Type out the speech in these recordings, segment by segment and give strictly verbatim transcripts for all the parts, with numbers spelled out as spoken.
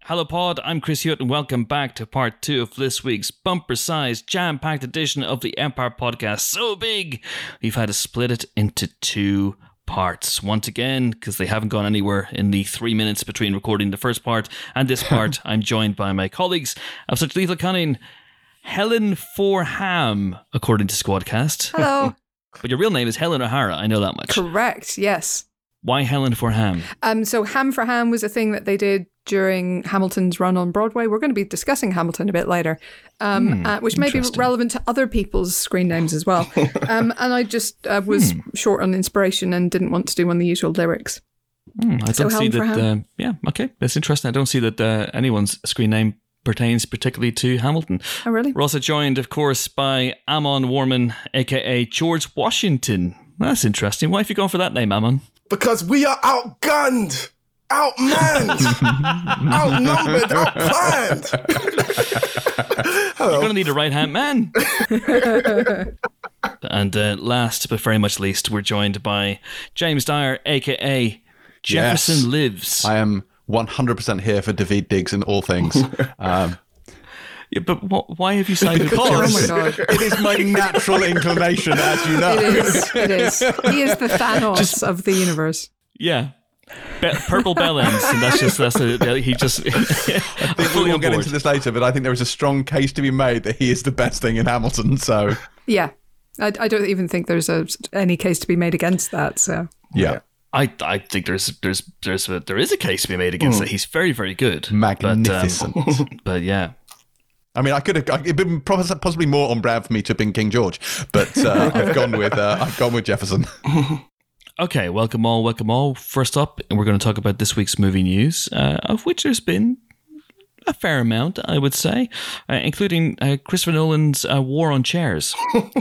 Hello Pod, I'm Chris Hewitt and welcome back to part two of this week's bumper-sized, jam-packed edition of the Empire Podcast. So big, we've had to split it into two parts. Once again, because they haven't gone anywhere in the three minutes between recording the first part and this part, I'm joined by my colleagues of such lethal cunning, Helen Forham, according to Squadcast. Hello. But your real name is Helen O'Hara, I know that much. Correct, yes. Why Helen Forham? Um, so Ham for Ham was a thing that they did during Hamilton's run on Broadway. We're going to be discussing Hamilton a bit later, um, hmm, uh, which may be relevant to other people's screen names as well. um, and I just uh, was hmm. short on inspiration and didn't want to do one of the usual lyrics. Hmm, I don't so see that. Uh, yeah, okay, that's interesting. I don't see that uh, anyone's screen name pertains particularly to Hamilton. Oh, really? We're also joined, of course, by Amon Warman, aka George Washington. That's interesting. Why have you gone for that name, Amon? Because we are outgunned, outmanned, outnumbered, outplanned. You're going to need a right-hand man. And uh, last, but very much least, we're joined by James Dyer, a k a. Jefferson yes. Lives. I am one hundred percent here for David Diggs in all things. Um, yeah, but wh- why have you sided with Oh Jefferson? my God. It is my natural inclination, as you know. It is, it is. He is the Thanos Just- of the universe. Yeah. Be- purple bell ends, and that's just, that's a, he just... I think we will get into this later, but I think there is a strong case to be made that he is the best thing in Hamilton, so... Yeah. I, I don't even think there's a, any case to be made against that, so... Yeah. I, I think there's there's there's a, there is a case to be made against Mm. it. He's very, very good. Magnificent. But, um, but yeah. I mean, I could have it'd been possibly more on brand for me to have been King George, but uh, I've gone with uh, I've gone with Jefferson. Okay, welcome all, welcome all. First up, we're going to talk about this week's movie news, uh, of which there's been a fair amount, I would say, uh, including uh, Christopher Nolan's uh, War on Chairs.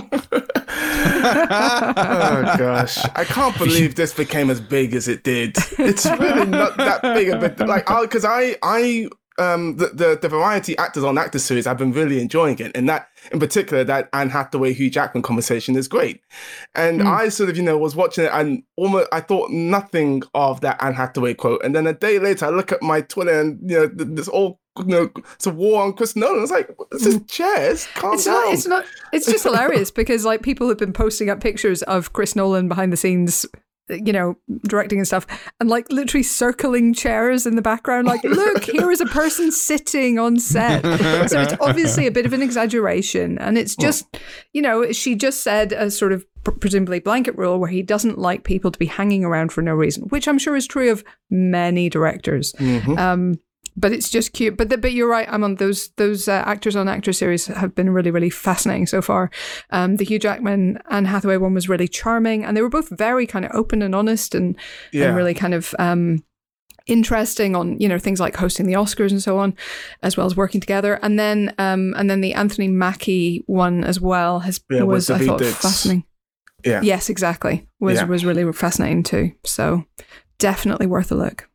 Oh gosh, I can't believe this became as big as it did. It's really not that big of a like because I I um the, the the variety actors on actor series, I've been really enjoying it, and that in particular that Anne Hathaway Hugh Jackman conversation is great. And mm. I sort of you know was watching it and almost I thought nothing of that Anne Hathaway quote, and then a day later I look at my Twitter and you know this all. You know, it's a war on Chris Nolan. It's like, this is chairs. Calm it's down. Not, it's not. It's just hilarious because like people have been posting up pictures of Chris Nolan behind the scenes, you know, directing and stuff, and like literally circling chairs in the background. Like, look, here is a person sitting on set. So it's obviously a bit of an exaggeration, and it's just, you know, she just said a sort of presumably blanket rule where he doesn't like people to be hanging around for no reason, which I'm sure is true of many directors. Mm-hmm. Um, But it's just cute. But the, but you're right, I'm on those those uh, actors on actor series have been really, really fascinating so far. Um, the Hugh Jackman and Hathaway one was really charming, and they were both very kind of open and honest and, Yeah. and really kind of um, interesting on, you know, things like hosting the Oscars and so on, as well as working together. And then um, and then the Anthony Mackie one as well has Yeah, was with I thought David Diggs. fascinating. Yeah. Yes, exactly. Was Yeah. was really fascinating too. So definitely worth a look.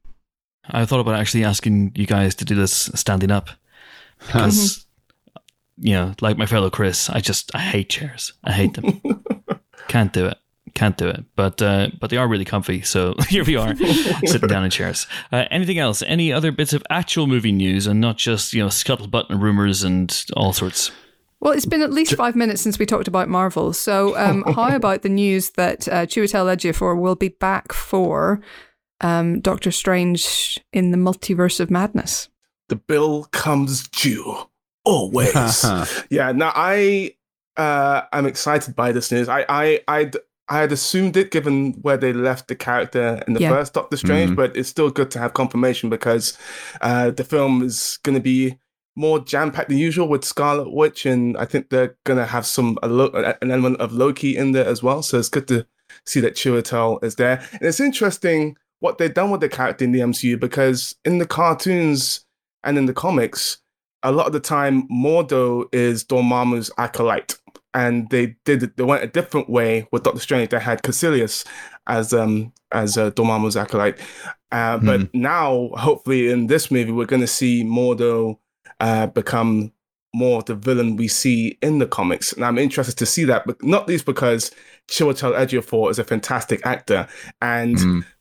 I thought about actually asking you guys to do this standing up because, you know, like my fellow Chris, I just, I hate chairs. I hate them. Can't do it. Can't do it. But uh, but they are really comfy. So here we are, sitting down in chairs. Uh, anything else? Any other bits of actual movie news and not just, you know, scuttlebutt and rumors and all sorts? Well, it's been at least five minutes since we talked about Marvel. So um, how about the news that uh, Chiwetel Ejiofor will be back for Um, Doctor Strange in the Multiverse of Madness? The bill comes due. Always. Yeah, now I uh, I'm excited by this news. I, I, I'd, I had assumed it given where they left the character in the Yeah. first Doctor Strange, Mhm. but it's still good to have confirmation because uh, the film is going to be more jam-packed than usual with Scarlet Witch, and I think they're going to have some a lo- an element of Loki in there as well. So it's good to see that Chiwetel is there. And it's interesting what they've done with the character in the M C U, because in the cartoons and in the comics, a lot of the time, Mordo is Dormammu's acolyte. And they did they went a different way with Doctor Strange. They had Caecilius as um as uh, Dormammu's acolyte. Uh, Hmm. but now, hopefully in this movie, we're going to see Mordo uh, become more of the villain we see in the comics. And I'm interested to see that, but not least because Chiwetel Ejiofor is a fantastic actor. And Mm.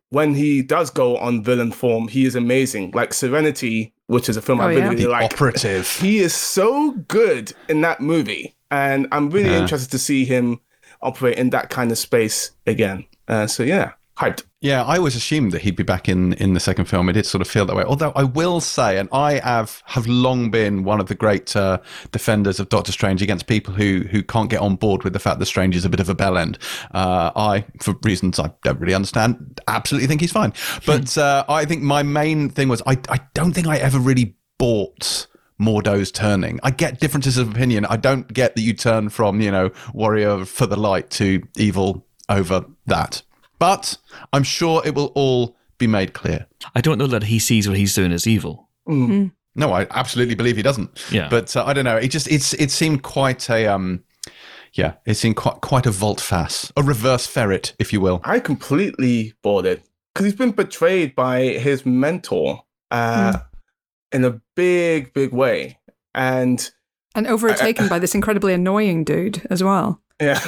when he does go on villain form, he is amazing. Like Serenity, which is a film Oh, I really, yeah. really The like. operative. He is so good in that movie. And I'm really Yeah. interested to see him operate in that kind of space again. Uh, so yeah, hyped. Yeah, I always assumed that he'd be back in, in the second film. It did sort of feel that way. Although I will say, and I have have long been one of the great uh, defenders of Doctor Strange against people who who can't get on board with the fact that Strange is a bit of a bellend. Uh, I, for reasons I don't really understand, absolutely think he's fine. But uh, I think my main thing was I, I don't think I ever really bought Mordo's turning. I get differences of opinion. I don't get that you turn from, you know, warrior for the light to evil over that. But I'm sure it will all be made clear. I don't know that he sees what he's doing as evil. Mm. No, I absolutely believe he doesn't. Yeah. But uh, I don't know. It just it's it seemed quite a um, yeah, it seemed quite quite a volte-face, a reverse ferret, if you will. I completely bought it because he's been betrayed by his mentor uh, Mm. in a big, big way. And And overtaken by this incredibly annoying dude as well. yeah.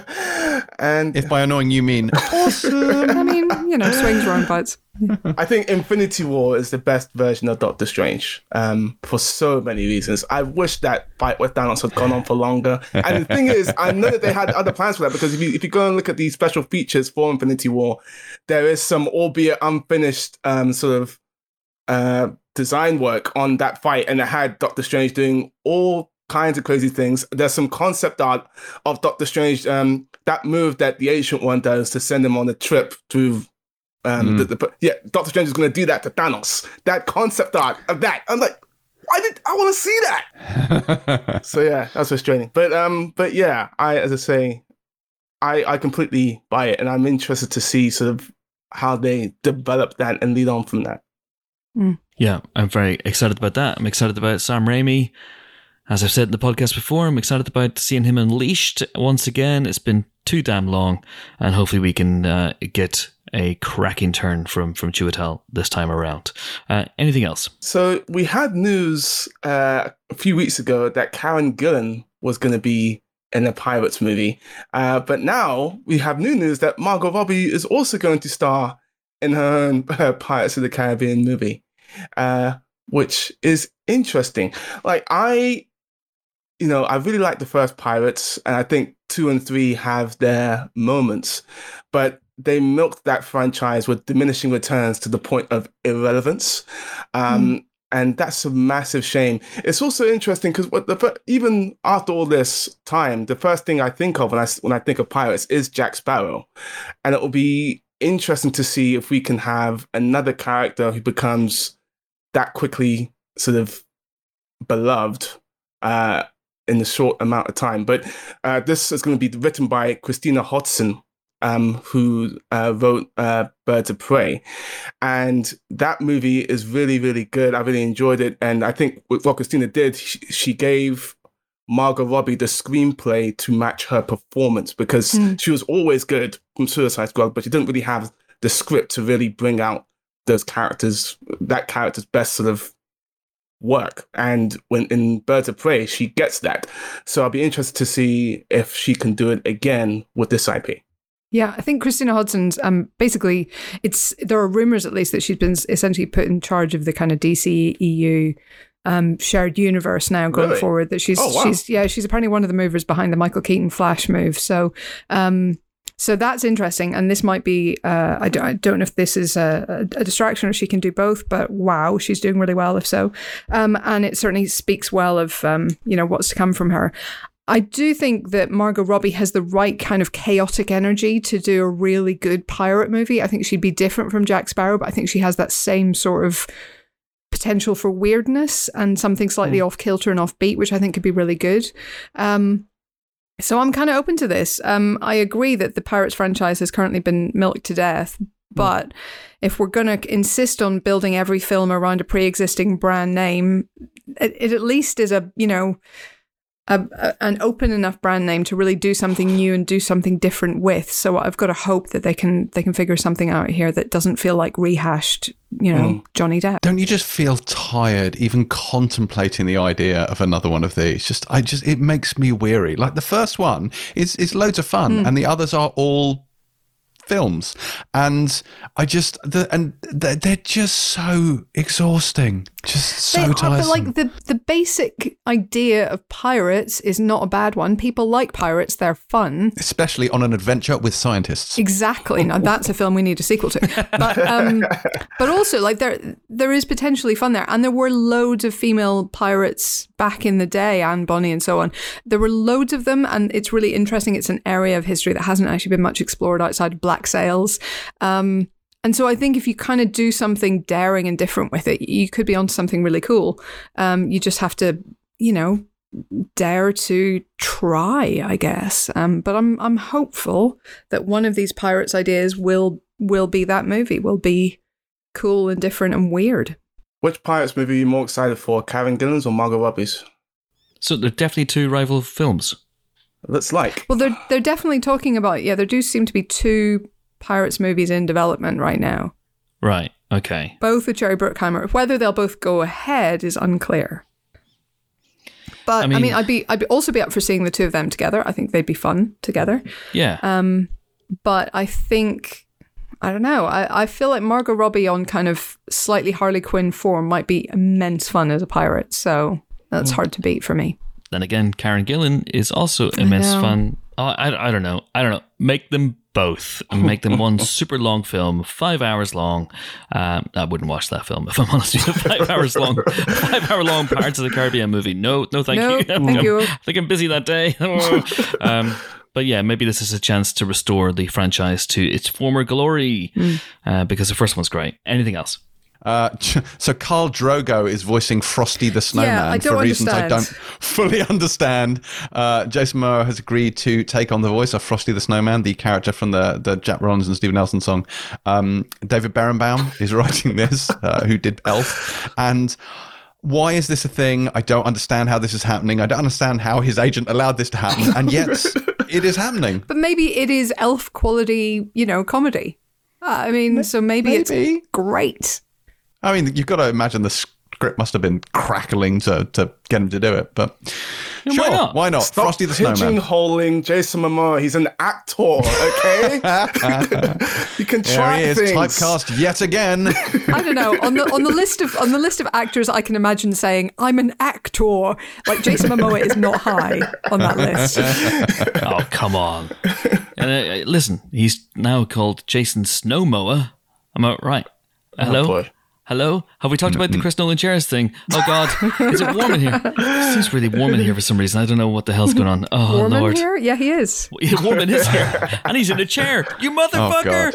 and If by annoying you mean awesome. I mean, you know, swings roundabouts. I think Infinity War is the best version of Doctor Strange um, for so many reasons. I wish that fight with Thanos had gone on for longer. And the thing is, I know that they had other plans for that because if you, if you go and look at the special features for Infinity War, there is some, albeit unfinished, um, sort of uh, design work on that fight. And it had Doctor Strange doing all kinds of crazy things. There's some concept art of Doctor Strange, um, that move that the Ancient One does to send him on a trip through. Um, Mm. the, the, yeah, Doctor Strange is going to do that to Thanos. That concept art of that, I'm like, why did I want to see that? So yeah, that's frustrating. But um, but yeah, I as I say, I I completely buy it, and I'm interested to see sort of how they develop that and lead on from that. Yeah, I'm very excited about that. I'm excited about Sam Raimi. As I've said in the podcast before, I'm excited about seeing him unleashed once again. It's been too damn long, and hopefully we can uh, get a cracking turn from from Chiwetel this time around. Uh, anything else? So we had news uh, a few weeks ago that Karen Gillan was going to be in a Pirates movie, uh, but now we have new news that Margot Robbie is also going to star in her own uh, Pirates of the Caribbean movie, uh, which is interesting. Like I, you know, I really like the first Pirates, and I think two and three have their moments, but they milked that franchise with diminishing returns to the point of irrelevance. Um, mm. And that's a massive shame. It's also interesting because what the even after all this time, the first thing I think of when I, when I think of Pirates is Jack Sparrow. And it will be interesting to see if we can have another character who becomes that quickly sort of beloved uh, in a short amount of time. But uh, this is going to be written by Christina Hodson, Um, who uh, wrote uh, Birds of Prey. And that movie is really, really good. I really enjoyed it. And I think what Christina did, she, she gave Margot Robbie the screenplay to match her performance because mm. she was always good from Suicide Squad, but she didn't really have the script to really bring out those characters, that character's best sort of work. And when in Birds of Prey, she gets that. So I'll be interested to see if she can do it again with this I P. Yeah, I think Christina Hodson's um basically it's there are rumors at least that she's been essentially put in charge of the kind of D C E U um shared universe now going really? forward. That she's oh, wow. she's yeah she's apparently one of the movers behind the Michael Keaton Flash move. So um so that's interesting, and this might be uh I don't, I don't know if this is a, a distraction or she can do both, but wow, she's doing really well if so. Um and it certainly speaks well of um you know what's to come from her. I do think that Margot Robbie has the right kind of chaotic energy to do a really good pirate movie. I think she'd be different from Jack Sparrow, but I think she has that same sort of potential for weirdness and something slightly mm. off kilter and offbeat, which I think could be really good. Um, so I'm kind of open to this. Um, I agree that the Pirates franchise has currently been milked to death, but mm. if we're going to insist on building every film around a pre-existing brand name, it, it at least is a, you know, A, a, an open enough brand name to really do something new and do something different with. So I've got to hope that they can they can figure something out here that doesn't feel like rehashed, you know, mm. Johnny Depp. Don't you just feel tired even contemplating the idea of another one of these? Just I just it makes me weary. Like the first one is is loads of fun, mm. and the others are all films, and I just the, and they're, they're just so exhausting, just so They are, tiresome. but like the the basic idea of pirates is not a bad one. People like pirates; they're fun. Especially on an adventure with scientists. Exactly. Now that's a film we need a sequel to. But um, but also like there there is potentially fun there, and there were loads of female pirates back in the day, Anne Bonny and so on. There were loads of them, and it's really interesting. It's an area of history that hasn't actually been much explored outside of black sails. Um, and so I think if you kind of do something daring and different with it, you could be onto something really cool. Um, you just have to, you know, dare to try, I guess. Um, but I'm I'm hopeful that one of these pirates ideas will will be that movie, will be cool and different and weird. Which Pirates movie are you more excited for, Karen Gillan's or Margot Robbie's? So they're definitely two rival films. Looks like. Well, they're they're definitely talking about, yeah, there do seem to be two Pirates movies in development right now. Right, okay. Both with Jerry Bruckheimer. Whether they'll both go ahead is unclear. But, I mean, I mean I'd be I'd also be up for seeing the two of them together. I think they'd be fun together. Yeah. Um, but I think, I don't know, I, I feel like Margot Robbie on kind of slightly Harley Quinn form might be immense fun as a pirate. So that's mm. hard to beat for me. Then again, Karen Gillan is also immense fun. Oh, I, I don't know. I don't know. Make them both and make them one super long film, five hours long. Um, I wouldn't watch that film if I'm honest with you. Five hours long, five hour long Pirates of the Caribbean movie. No, no, thank no, you. Thank I'm, you. I think I'm busy that day. um, but yeah, maybe this is a chance to restore the franchise to its former glory mm. uh, because the first one's great. Anything else? Uh, so Khal Drogo is voicing Frosty the Snowman yeah, I don't for reasons understand. I don't fully understand. Uh, Jason Momoa has agreed to take on the voice of Frosty the Snowman, the character from the, the Jack Ronson and Stephen Nelson song. Um, David Berenbaum is writing this, uh, who did Elf. And why is this a thing? I don't understand how this is happening. I don't understand how his agent allowed this to happen. And yet it is happening. But maybe it is Elf quality, you know, comedy. Uh, I mean, so maybe, maybe it's great. I mean, you've got to imagine the script must have been crackling to, to get him to do it, but yeah, sure, why not? Why not? Stop Frosty the Snowman. pigeonholing Jason Momoa. He's an actor, okay? You can try there he is, things. typecast yet again. I don't know. On the on the list of on the list of actors, I can imagine saying I'm an actor. Like Jason Momoa is not high on that list. Oh, come on! And uh, listen, he's now called Jason Snowmower. Am I right? Hello? Oh, boy. Hello? Have we talked about the Chris Nolan chairs thing? Oh, God. Is it warm in here? It seems really warm in here for some reason. I don't know what the hell's going on. Oh, warm Lord. in here? Yeah, he is. Warm in his here. And he's in a chair. You motherfucker.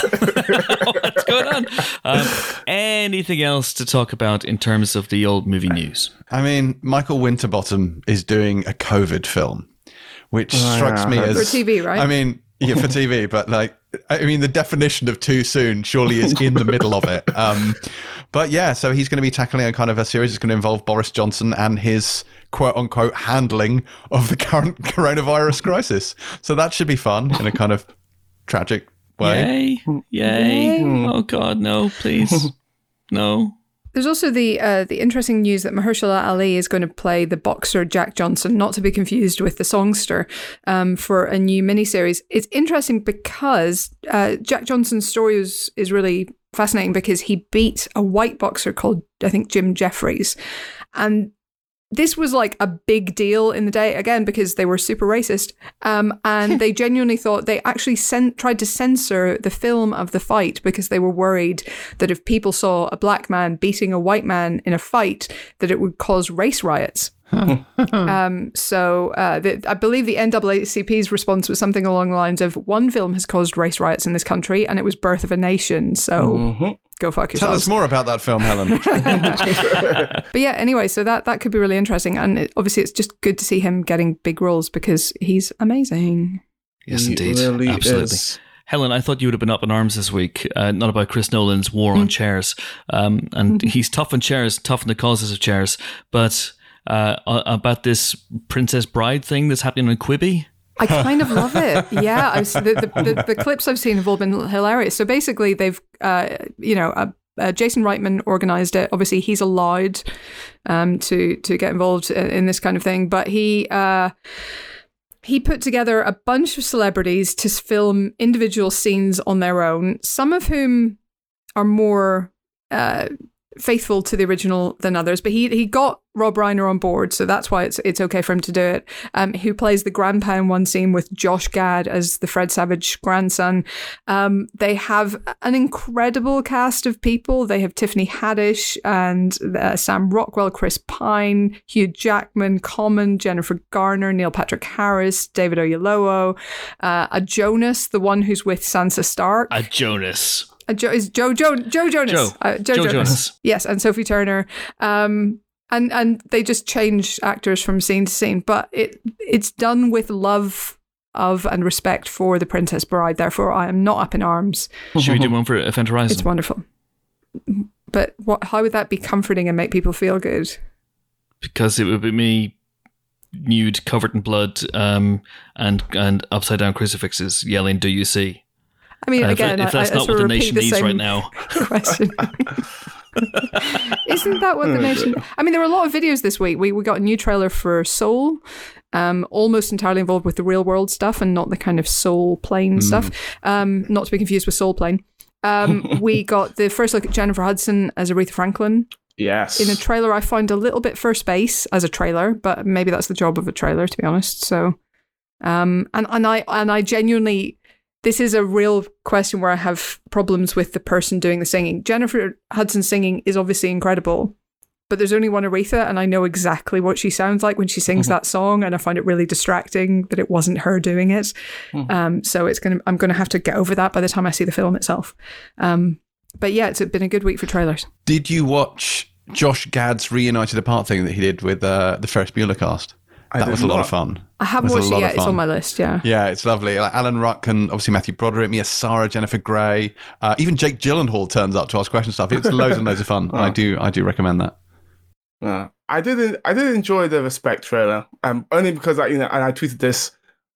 Oh, what's going on? Um, anything else to talk about in terms of the old movie news? I mean, Michael Winterbottom is doing a COVID film, which oh, strikes yeah. me as... For T V, right? I mean, yeah, for T V, but like... I mean, the definition of too soon surely is in the middle of it. Um, but yeah, so he's going to be tackling a kind of a series that's going to involve Boris Johnson and his quote unquote handling of the current coronavirus crisis. So that should be fun in a kind of tragic way. Yay. Yay. Oh, God, no, please. No. There's also the uh, the interesting news that Mahershala Ali is going to play the boxer Jack Johnson, not to be confused with the songster, um, for a new miniseries. It's interesting because uh, Jack Johnson's story is, is really fascinating because he beat a white boxer called, I think, Jim Jeffries. And this was like a big deal in the day, again, because they were super racist. Um, and they genuinely thought they actually sent, tried to censor the film of the fight because they were worried that if people saw a black man beating a white man in a fight, that it would cause race riots. um, so uh, the, I believe the N double A C P's response was something along the lines of, one film has caused race riots in this country and it was Birth of a Nation. So mm-hmm. go fuck yourself. Tell us more about that film, Helen. But yeah, anyway, so that, that could be really interesting. And it, obviously it's just good to see him getting big roles because he's amazing. Yes, He indeed. really Absolutely. is. Helen, I thought you would have been up in arms this week, uh, not about Chris Nolan's war on chairs. Um, and he's tough on chairs, tough on the causes of chairs, but... Uh, about this Princess Bride thing that's happening on Quibi? I kind of love it. Yeah, I've, the, the, the, the clips I've seen have all been hilarious. So basically, they've, uh, you know, uh, uh, Jason Reitman organised it. Obviously, he's allowed um, to to get involved in, in this kind of thing, but he. Uh, he put together a bunch of celebrities to film individual scenes on their own, some of whom are more uh, faithful to the original than others. But he he got Rob Reiner on board, so that's why it's it's okay for him to do it. Um, who plays the grandpa in one scene with Josh Gad as the Fred Savage grandson. Um, they have an incredible cast of people. They have Tiffany Haddish and uh, Sam Rockwell, Chris Pine, Hugh Jackman, Common, Jennifer Garner, Neil Patrick Harris, David Oyelowo, uh, a Jonas, the one who's with Sansa Stark. A Jonas. Uh, Joe is Joe Joe Joe Jonas. Joe, uh, Joe, Joe Jonas. Jonas. Yes, and Sophie Turner. Um, and and they just change actors from scene to scene, but it it's done with love of and respect for the Princess Bride. Therefore, I am not up in arms. Should we do one for Event Horizon? It's wonderful. But what? How would that be comforting and make people feel good? Because it would be me nude, covered in blood, um, and and upside down crucifixes yelling, "Do you see?" I mean, Uh, if- again, if, that's I, I not sort what of the repeat nation the needs same right now. question. Isn't that what the nation? I mean, there were a lot of videos this week. We we got a new trailer for Soul, um, almost entirely involved with the real world stuff and not the kind of Soul Plane Mm. stuff. Um, not to be confused with Soul Plane. Um, we got the first look at Jennifer Hudson as Aretha Franklin Yes. in a trailer. I found a little bit first base as a trailer, but maybe that's the job of a trailer, to be honest. So, um, and and I and I genuinely. This is a real question where I have problems with the person doing the singing. Jennifer Hudson singing is obviously incredible, but there's only one Aretha, and I know exactly what she sounds like when she sings Mm-hmm. that song, and I find it really distracting that it wasn't her doing it. Mm. Um, so it's gonna, I'm going to have to get over that by the time I see the film itself. Um, but yeah, it's been a good week for trailers. Did you watch Josh Gad's reunited apart thing that he did with uh, the Ferris Bueller cast? I That did was a lot not. of fun. I haven't It was a watched it lot yet. of It's fun. on my list. Yeah. Yeah, it's lovely. Like Alan Ruck and obviously Matthew Broderick, Mia Sara, Jennifer Grey, uh, even Jake Gyllenhaal turns up to ask questions and stuff. It's loads and loads of fun. And I do, I do recommend that. Uh, I did. I did enjoy the Respect trailer, um, only because I, you know, and I tweeted this.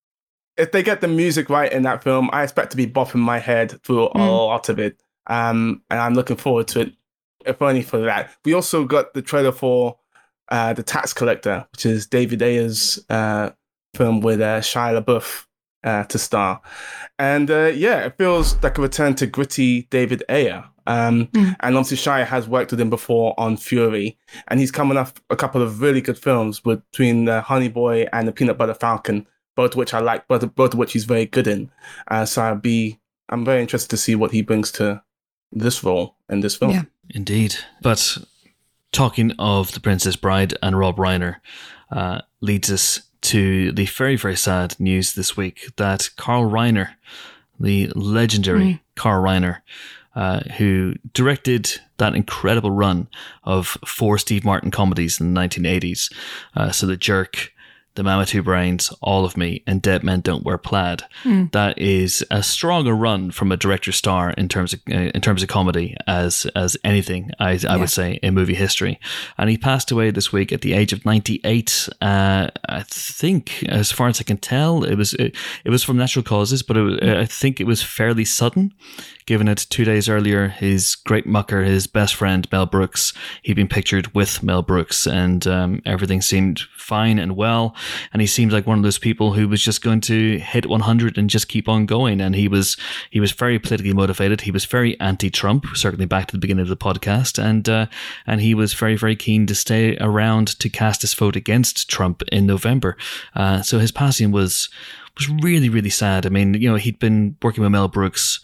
If they get the music right in that film, I expect to be bopping my head through a lot of it, um, and I'm looking forward to it. If only for that. We also got the trailer for uh, The Tax Collector, which is David Ayer's uh, film with uh, Shia LaBeouf uh, to star, and uh, yeah, it feels like a return to gritty David Ayer. Um, Mm. And obviously Shia has worked with him before on Fury, and he's coming off a couple of really good films between uh, Honey Boy and The Peanut Butter Falcon, both of which I like, both, both of which he's very good in. Uh, so I'd be, I'm very interested to see what he brings to this role in this film. Yeah. Indeed. But talking of The Princess Bride and Rob Reiner uh, leads us to the very, very sad news this week that Carl Reiner, the legendary Mm. Carl Reiner, uh, who directed that incredible run of four Steve Martin comedies in the nineteen eighties, uh, so The Jerk, The Mama Two Brains, All of Me, and Dead Men Don't Wear Plaid. Mm. That is a stronger run from a director star in terms of uh, in terms of comedy as as anything I, I Yeah. would say in movie history. And he passed away this week at the age of ninety-eight. Uh, I think, as far as I can tell, it was it, it was from natural causes, but it was, I think it was fairly sudden. Given it two days earlier, his great mucker, his best friend Mel Brooks, he'd been pictured with Mel Brooks, and um, everything seemed fine and well. And he seemed like one of those people who was just going to hit one hundred and just keep on going. And he was he was very politically motivated. He was very anti-Trump, certainly back to the beginning of the podcast, and uh, and he was very very keen to stay around to cast his vote against Trump in November. Uh, so his passing was was really really sad. I mean, you know, he'd been working with Mel Brooks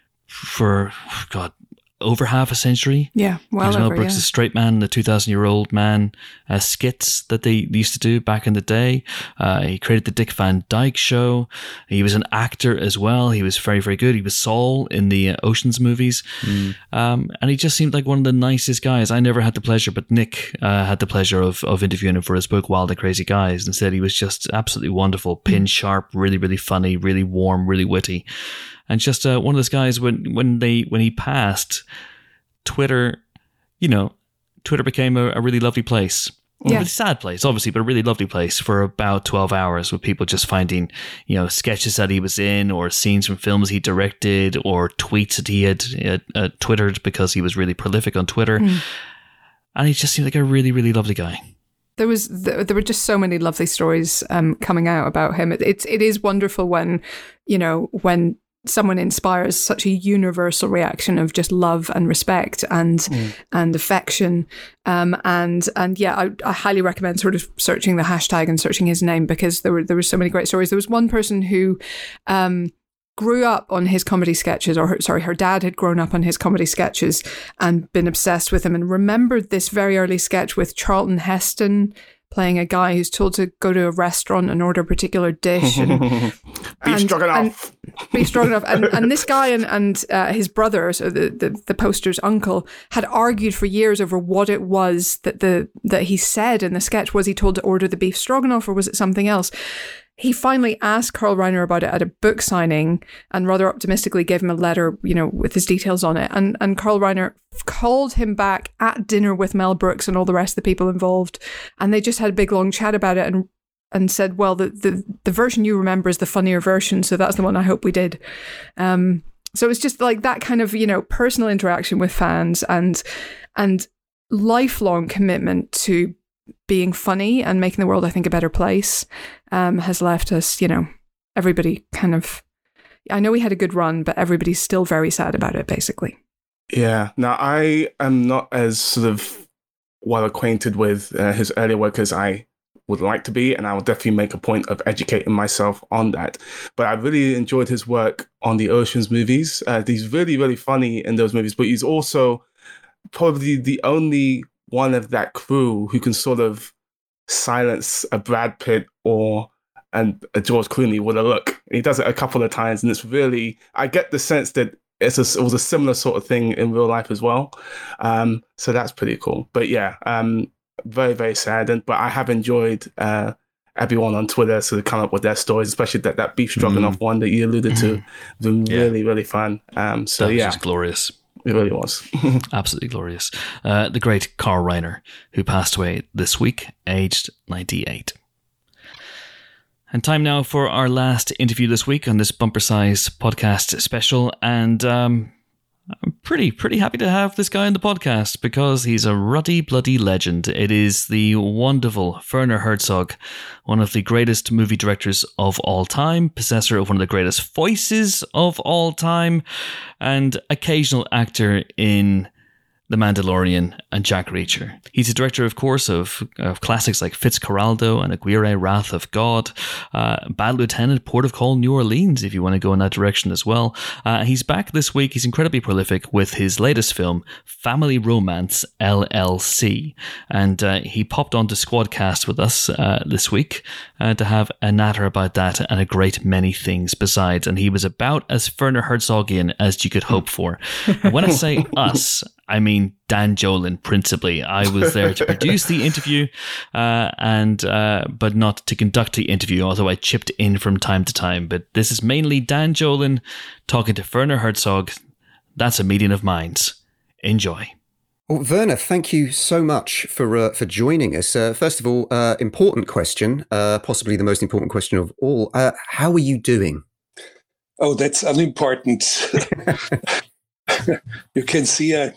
for God over half a century. Yeah. Well, Because Mel over, Brooks, yeah. the straight man, the two thousand year old man, uh, skits that they used to do back in the day. Uh, he created the Dick Van Dyke Show. He was an actor as well. He was very, very good. He was Saul in the uh, Oceans movies. Um, and he just seemed like one of the nicest guys. I never had the pleasure, but Nick uh, had the pleasure of, of interviewing him for his book, Wild and Crazy Guys, and said he was just absolutely wonderful, pin sharp, really, really funny, really warm, really witty. And just uh, one of those guys, when when they when he passed, Twitter, you know, Twitter became a, a really lovely place. A Yeah. really sad place, obviously, but a really lovely place for about twelve hours with people just finding, you know, sketches that he was in or scenes from films he directed or tweets that he had uh, uh, Twittered because he was really prolific on Twitter. Mm. And he just seemed like a really, really lovely guy. There was there were just so many lovely stories um, coming out about him. It, it's it is wonderful when you know when someone inspires such a universal reaction of just love and respect and mm. and affection. Um, and and yeah, I, I highly recommend sort of searching the hashtag and searching his name, because there were there were so many great stories. There was one person who um, grew up on his comedy sketches, or her, sorry, her dad had grown up on his comedy sketches and been obsessed with him, and remembered this very early sketch with Charlton Heston playing a guy who's told to go to a restaurant and order a particular dish. And, beef stroganoff. Beef stroganoff. And, and this guy and, and uh, his brother, so the, the, the poster's uncle, had argued for years over what it was that the that he said in the sketch. Was he told to order the beef stroganoff, or was it something else? He finally asked Carl Reiner about it at a book signing, and rather optimistically gave him a letter, you know, with his details on it. And and Carl Reiner called him back at dinner with Mel Brooks and all the rest of the people involved, and they just had a big long chat about it, and and said, well, the the, the version you remember is the funnier version, so that's the one I hope we did. Um, so it's just like that kind of, you know, personal interaction with fans and and lifelong commitment to being funny and making the world, I think, a better place, um, has left us, you know, everybody kind of, I know he had a good run, but everybody's still very sad about it, basically. Yeah. Now, I am not as sort of well acquainted with uh, his earlier work as I would like to be, and I will definitely make a point of educating myself on that. But I really enjoyed his work on the Ocean's movies. Uh, he's really, really funny in those movies, but he's also probably the only one of that crew who can sort of silence a Brad Pitt or and a George Clooney with a look. He does it a couple of times, and it's really, I get the sense that it's a, it was a similar sort of thing in real life as well. Um, so that's pretty cool. But yeah, um, very, very sad. And, but I have enjoyed uh, everyone on Twitter sort of come up with their stories, especially that, that beef stroganoff mm. one that you alluded to. It's been yeah. really, really fun. Um, so that was yeah, just glorious. It really was. Absolutely glorious. Uh, the great Carl Reiner, who passed away this week, aged ninety-eight. And time now for our last interview this week on this Bumper Size podcast special. And um, I'm pretty, pretty happy to have this guy on the podcast because he's a ruddy, bloody legend. It is the wonderful Werner Herzog, one of the greatest movie directors of all time, possessor of one of the greatest voices of all time, and occasional actor in The Mandalorian and Jack Reacher. He's a director, of course, of, of classics like Fitzcarraldo and Aguirre, Wrath of God, uh, Bad Lieutenant, Port of Call, New Orleans, if you want to go in that direction as well. Uh, he's back this week. He's incredibly prolific with his latest film, Family Romance, L L C. And uh, he popped onto Squadcast with us uh, this week uh, to have a natter about that and a great many things besides. And he was about as Werner Herzogian as you could hope for. And when I say us, I mean Dan Jolin, principally. I was there to produce the interview, uh, and uh, but not to conduct the interview, although I chipped in from time to time. But this is mainly Dan Jolin talking to Werner Herzog. That's a meeting of minds. Enjoy. Well, Werner, thank you so much for uh, for joining us. Uh, first of all, uh, important question, uh, possibly the most important question of all. Uh, how are you doing? Oh, that's unimportant. You can see I,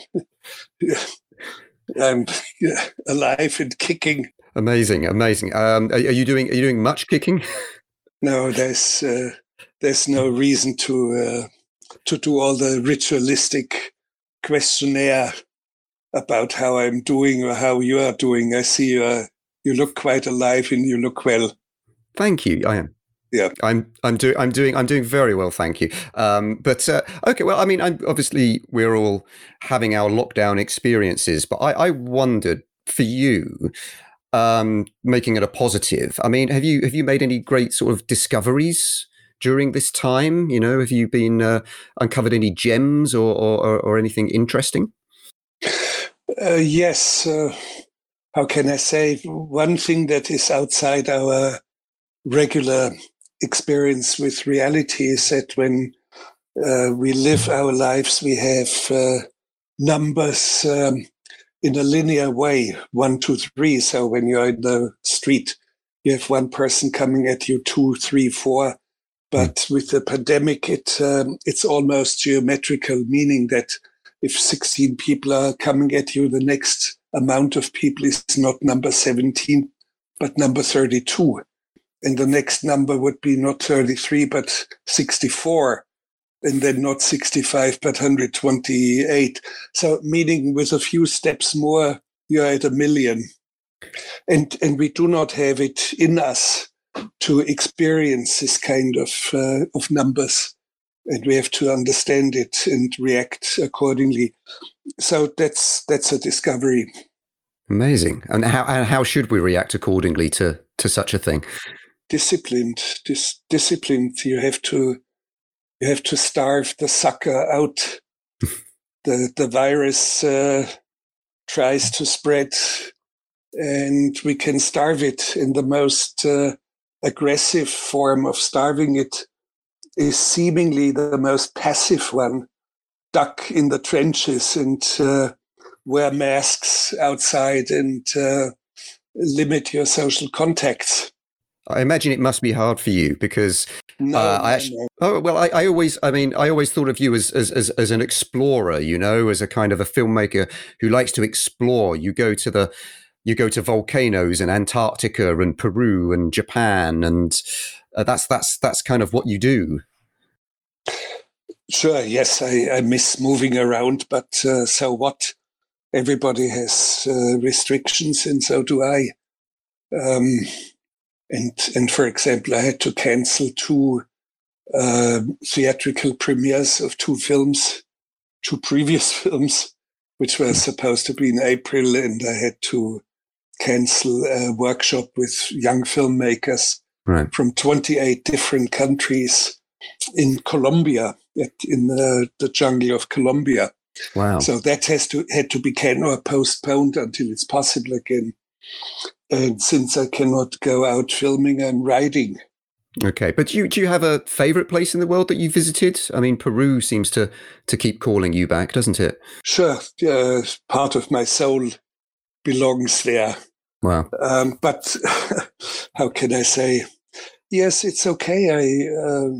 I'm alive and kicking. Amazing, amazing. Um, are, are you doing? Are you doing much kicking? No, there's uh, there's no reason to uh, to do all the ritualistic questionnaire about how I'm doing or how you are doing. I see you. Uh, you look quite alive and you look well. Thank you. I am. Yeah, I'm. I'm doing. I'm doing. I'm doing very well, thank you. Um, but uh, okay, well, I mean, I'm, obviously, we're all having our lockdown experiences. But I, I wondered for you, um, making it a positive. I mean, have you have you made any great sort of discoveries during this time? You know, have you been uh, uncovered any gems or or, or anything interesting? Uh, yes. Uh, how can I say one thing that is outside our regular experience with reality is that when uh, we live our lives, we have uh, numbers um, in a linear way, one, two, three. So when you're in the street, you have one person coming at you, two, three, four. But mm. with the pandemic, it um, it's almost geometrical, meaning that if sixteen people are coming at you, the next amount of people is not number seventeen, but number thirty-two. And the next number would be not thirty-three, but sixty-four. And then not sixty-five, but one hundred twenty-eight. So meaning with a few steps more, you're at a million. And and we do not have it in us to experience this kind of uh, of numbers. And we have to understand it and react accordingly. So that's that's a discovery. Amazing. And how and how should we react accordingly to, to such a thing? Disciplined. Dis- disciplined. You have to you have to starve the sucker out. the the virus uh, tries to spread, and we can starve it. In the most uh, aggressive form of starving it is seemingly the most passive one. Duck in the trenches and uh, wear masks outside and uh, limit your social contacts. I imagine it must be hard for you because no, uh, I no, actually, no. oh well, I, I always, I mean, I always thought of you as, as as as an explorer, you know, as a kind of a filmmaker who likes to explore. You go to the, you go to volcanoes in Antarctica and Peru and Japan, and uh, that's that's that's kind of what you do. Sure, yes, I, I miss moving around, but uh, so what? Everybody has uh, restrictions, and so do I. Um, and and for example, I had to cancel two uh, theatrical premieres of two films, two previous films, which were supposed to be in April, and I had to cancel a workshop with young filmmakers right. from twenty-eight different countries in Colombia, in the, the jungle of Colombia. Wow! So that has to had to be can or postponed until it's possible again. And since I cannot go out filming, I'm writing. Okay, but do you do you have a favorite place in the world that you visited? I mean, Peru seems to to keep calling you back, doesn't it? Sure, uh, part of my soul belongs there. Wow! Um, but how can I say? Yes, it's okay. I. Uh,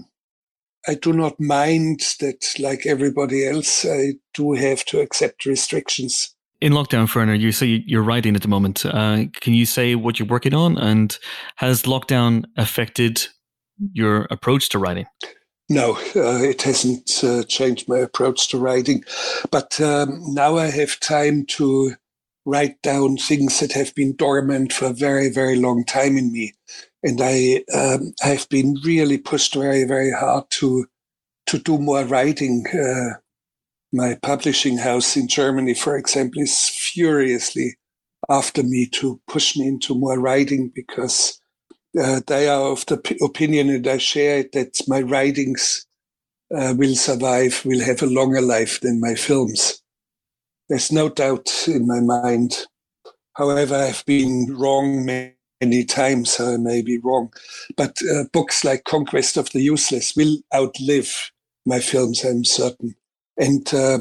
I do not mind that, like everybody else, I do have to accept restrictions. In lockdown, Ferner, you say you're writing at the moment. Uh, can you say what you're working on, and has lockdown affected your approach to writing? No, uh, it hasn't uh, changed my approach to writing. But um, now I have time to write down things that have been dormant for a very, very long time in me. And I um, have been really pushed very, very hard to to do more writing. Uh, my publishing house in Germany, for example, is furiously after me to push me into more writing because uh, they are of the p- opinion, and I share it, that my writings uh, will survive, will have a longer life than my films. There's no doubt in my mind. However, I've been wrong many Many times, so I may be wrong, but uh, books like Conquest of the Useless will outlive my films, I'm certain. And uh,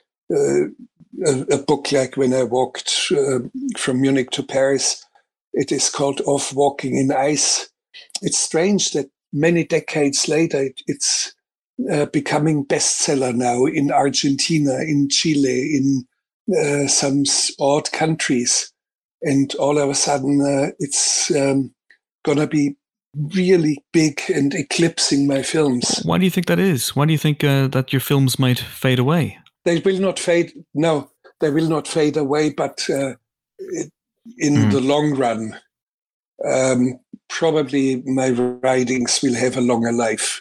uh, a, a book like When I Walked uh, from Munich to Paris, it is called Off Walking in Ice. It's strange that many decades later, it, it's uh, becoming bestseller now in Argentina, in Chile, in uh, some odd countries. And all of a sudden, uh, it's um, going to be really big and eclipsing my films. Why do you think that is? Why do you think uh, that your films might fade away? They will not fade. No, they will not fade away. But uh, it, in mm. the long run, um, probably my writings will have a longer life.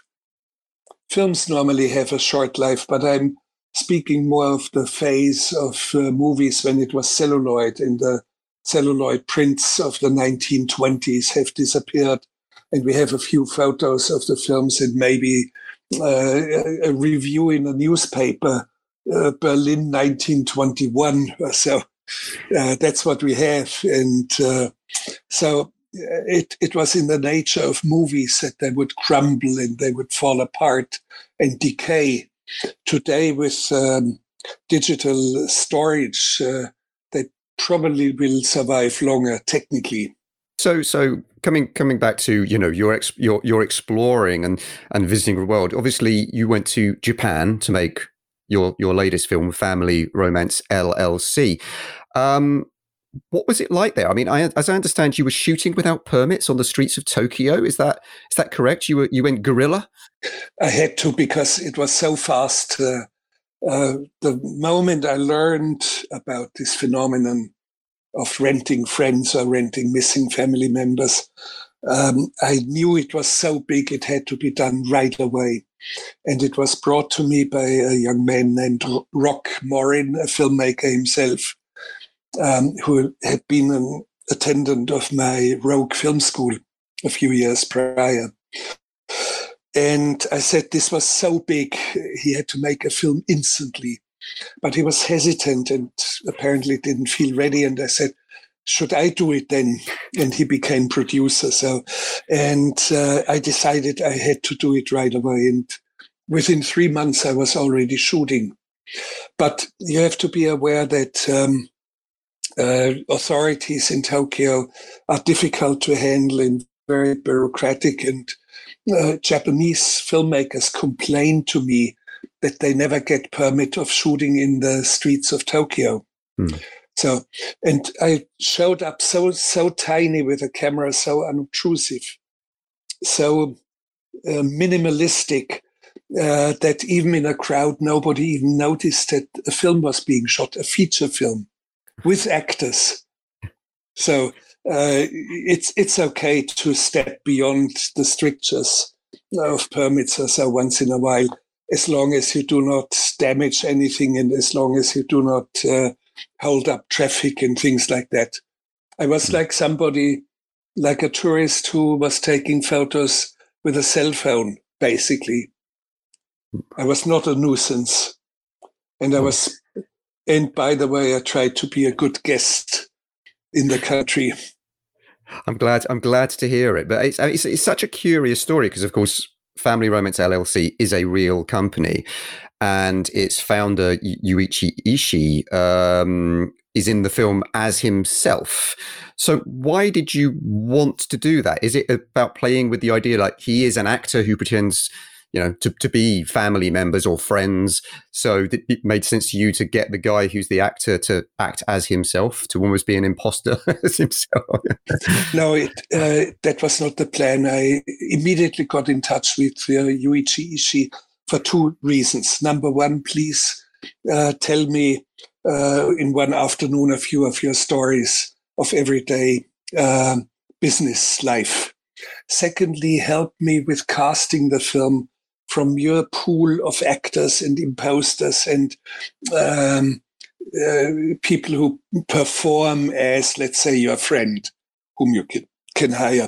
Films normally have a short life, but I'm speaking more of the phase of uh, movies when it was celluloid, and the celluloid prints of the nineteen twenties have disappeared, and we have a few photos of the films and maybe uh, a, a review in a newspaper, uh, Berlin nineteen twenty-one or so. Uh, that's what we have. And uh, so it, it was in the nature of movies that they would crumble and they would fall apart and decay. Today with um, digital storage, uh, they probably will survive longer technically. So, so coming coming back to you know your ex, your your exploring and and visiting the world. Obviously, you went to Japan to make your your latest film, Family Romance L L C. Um, what was it like there? I mean, I, as I understand, you were shooting without permits on the streets of Tokyo. Is that is that correct? You were you went guerrilla? I had to, because it was so fast. Uh, uh, the moment I learned about this phenomenon of renting friends or renting missing family members, um, I knew it was so big it had to be done right away. And it was brought to me by a young man named Rock Morin, a filmmaker himself, um, who had been an attendant of my Rogue Film School a few years prior. And I said this was so big, he had to make a film instantly. But he was hesitant and apparently didn't feel ready. And I said, should I do it then? And he became producer. So, and uh, I decided I had to do it right away. And within three months, I was already shooting. But you have to be aware that um, uh, authorities in Tokyo are difficult to handle and very bureaucratic. And uh, Japanese filmmakers complain to me that they never get permit of shooting in the streets of Tokyo. Hmm. So, and I showed up so, so tiny with a camera, so unobtrusive, so uh, minimalistic, uh, that even in a crowd, nobody even noticed that a film was being shot, a feature film with actors. So uh, it's, it's okay to step beyond the strictures of permits or so once in a while, as long as you do not damage anything and as long as you do not uh, hold up traffic and things like that. I was like somebody, like a tourist who was taking photos with a cell phone, basically. I was not a nuisance. And I was, and by the way, I tried to be a good guest in the country. I'm glad, I'm glad to hear it. But it's, it's, it's such a curious story because, of course, Family Romance L L C is a real company. And its founder, Yuichi Ishii, um, is in the film as himself. So why did you want to do that? Is it about playing with the idea like he is an actor who pretends, you know, to, to be family members or friends? So it made sense to you to get the guy who's the actor to act as himself, to almost be an imposter as himself? No, it, uh, that was not the plan. I immediately got in touch with uh, Yuichi Ishii for two reasons. Number one, please uh, tell me uh, in one afternoon a few of your stories of everyday uh, business life. Secondly, help me with casting the film from your pool of actors and imposters and um, uh, people who perform as, let's say, your friend, whom you can, can hire.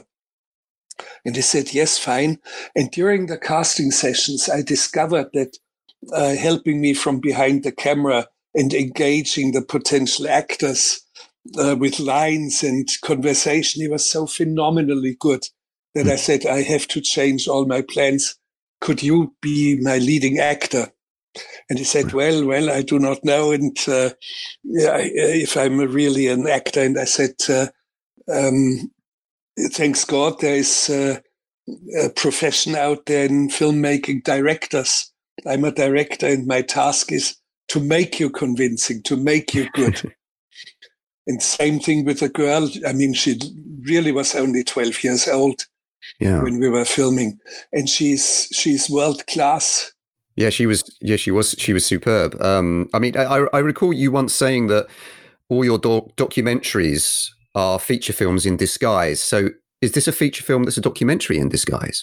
And he said, yes, fine. And during the casting sessions, I discovered that uh, helping me from behind the camera and engaging the potential actors uh, with lines and conversation, he was so phenomenally good that I said, I have to change all my plans. Could you be my leading actor? And he said, well, well, I do not know. And uh, yeah, if I'm really an actor. And I said, uh, um, thanks God, there is uh, a profession out there in filmmaking, directors. I'm a director and my task is to make you convincing, to make you good. And same thing with the girl. I mean, she really was only twelve years old yeah. when we were filming, and she's she's world class. Yeah, she was. Yeah, she was. She was superb. Um, I mean, I, I recall you once saying that all your do- documentaries are feature films in disguise. So is this a feature film that's a documentary in disguise?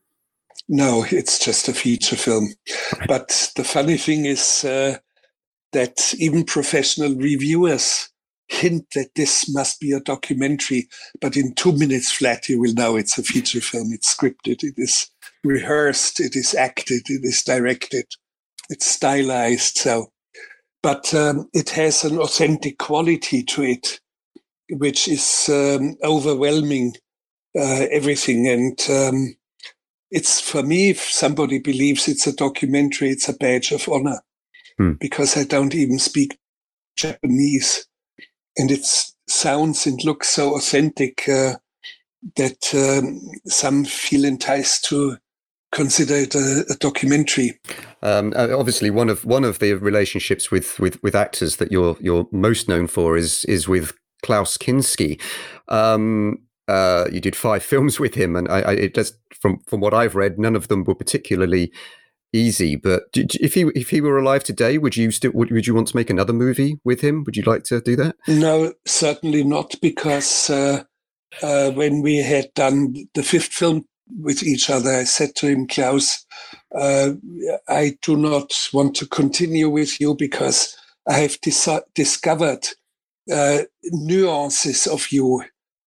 No, it's just a feature film. Right. But the funny thing is uh, that even professional reviewers hint that this must be a documentary, but in two minutes flat, you will know it's a feature film. It's scripted, it is rehearsed, it is acted, it is directed, it's stylized. So, but um, it has an authentic quality to it, which is um, overwhelming uh, everything. And um, it's, for me, if somebody believes it's a documentary, it's a badge of honor, hmm. because I don't even speak Japanese. And it sounds and looks so authentic uh, that um, some feel enticed to consider it a, a documentary. Um, obviously, one of one of the relationships with, with, with actors that you're you're most known for is is with Klaus Kinski. Um, uh, you did five films with him, and I, I, it does, from from what I've read, none of them were particularly easy. But did, if he if he were alive today, would you still would, would you want to make another movie with him? Would you like to do that? No, certainly not, because uh, uh, when we had done the fifth film with each other, I said to him, Klaus, uh, I do not want to continue with you because I have dis- discovered uh, nuances of you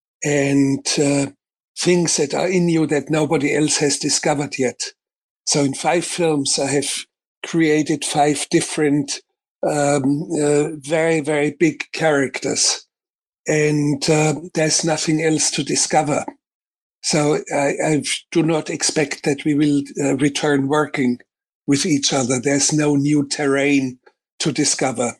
and uh, things that are in you that nobody else has discovered yet. So in five films, I have created five different, um, uh, very, very big characters. And uh, there's nothing else to discover. So I, I do not expect that we will uh, return working with each other. There's no new terrain to discover.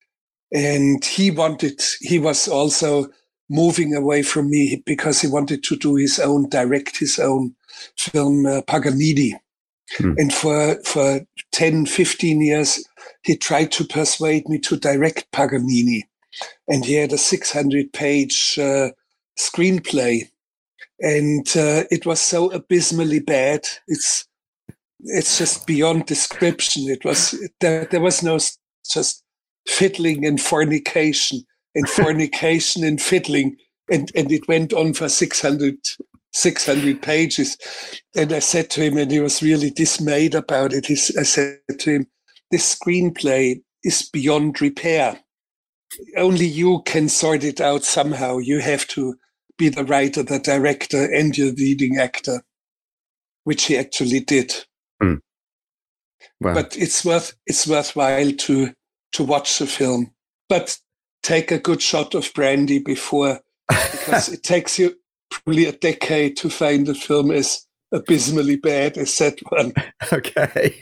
And he wanted, he was also moving away from me because he wanted to do his own, direct his own film, uh, Paganini. Hmm. And for, for ten, fifteen years, he tried to persuade me to direct Paganini. And he had a six hundred page uh, screenplay. And uh, it was so abysmally bad. It's it's just beyond description. It was there, there was no just fiddling and fornication and fornication and fiddling. And, and it went on for six hundred, six hundred pages. And I said to him, and he was really dismayed about it. He, I said to him, this screenplay is beyond repair. Only you can sort it out somehow. You have to be the writer, the director, and your leading actor, which he actually did. Mm. Wow. But it's worth it's worthwhile to to watch the film. But take a good shot of brandy before, because it takes you probably a decade to find a film as abysmally bad as that one. Okay.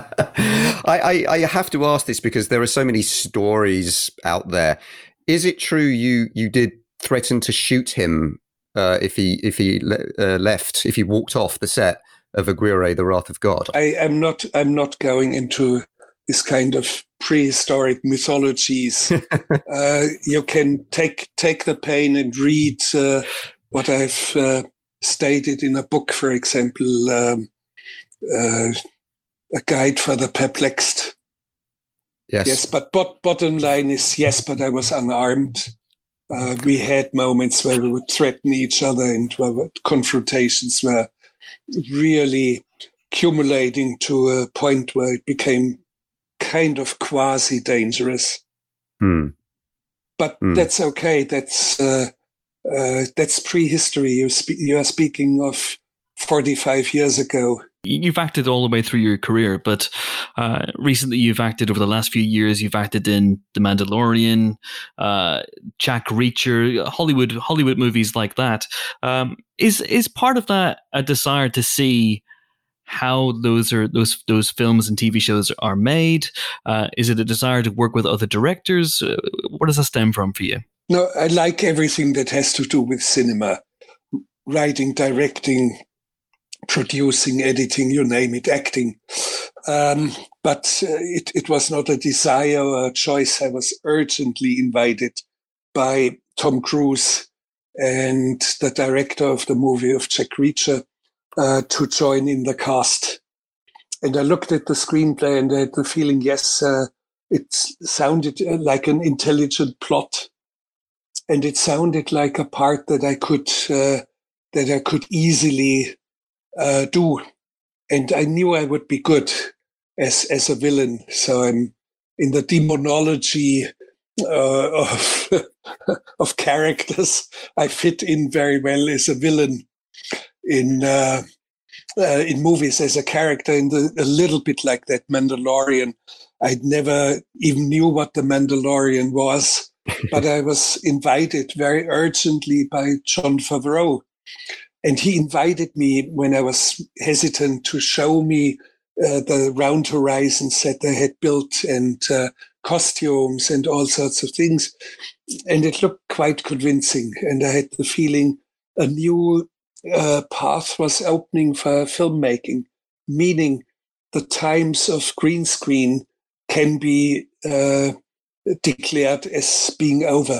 I, I, I have to ask this because there are so many stories out there. Is it true you you did threaten to shoot him uh, if he if he uh, left, if he walked off the set of Aguirre, The Wrath of God? I am not I'm not going into this kind of prehistoric mythologies. uh, you can take take the pain and read uh, what I've uh, stated in a book, for example, um, uh, A Guide for the Perplexed. Yes. Yes, but bot- bottom line is yes, but I was unarmed. Uh, we had moments where we would threaten each other, and where confrontations were really accumulating to a point where it became kind of quasi-dangerous. Hmm. But hmm. that's okay. That's uh, uh, that's prehistory. You spe- you are speaking of forty-five years ago. You've acted all the way through your career, but uh, recently you've acted over the last few years. You've acted in The Mandalorian, uh, Jack Reacher, Hollywood Hollywood movies like that. Um, is is part of that a desire to see how those are those those films and T V shows are made? Uh, is it a desire to work with other directors? Uh, where does that stem from for you? No, I like everything that has to do with cinema, writing, directing, producing, editing, you name it, acting. Um, but uh, it, it was not a desire or a choice. I was urgently invited by Tom Cruise and the director of the movie of Jack Reacher uh, to join in the cast. And I looked at the screenplay and I had the feeling, yes, uh, it sounded like an intelligent plot. And it sounded like a part that I could, uh, that I could easily Uh, do, and I knew I would be good as as a villain. So I'm in the demonology uh, of of characters. I fit in very well as a villain in uh, uh, in movies as a character. In the a little bit like that Mandalorian. I never even knew what the Mandalorian was, but I was invited very urgently by Jon Favreau. And he invited me when I was hesitant to show me uh, the round horizons that they had built and uh, costumes and all sorts of things. And it looked quite convincing. And I had the feeling a new uh, path was opening for filmmaking, meaning the times of green screen can be uh, declared as being over.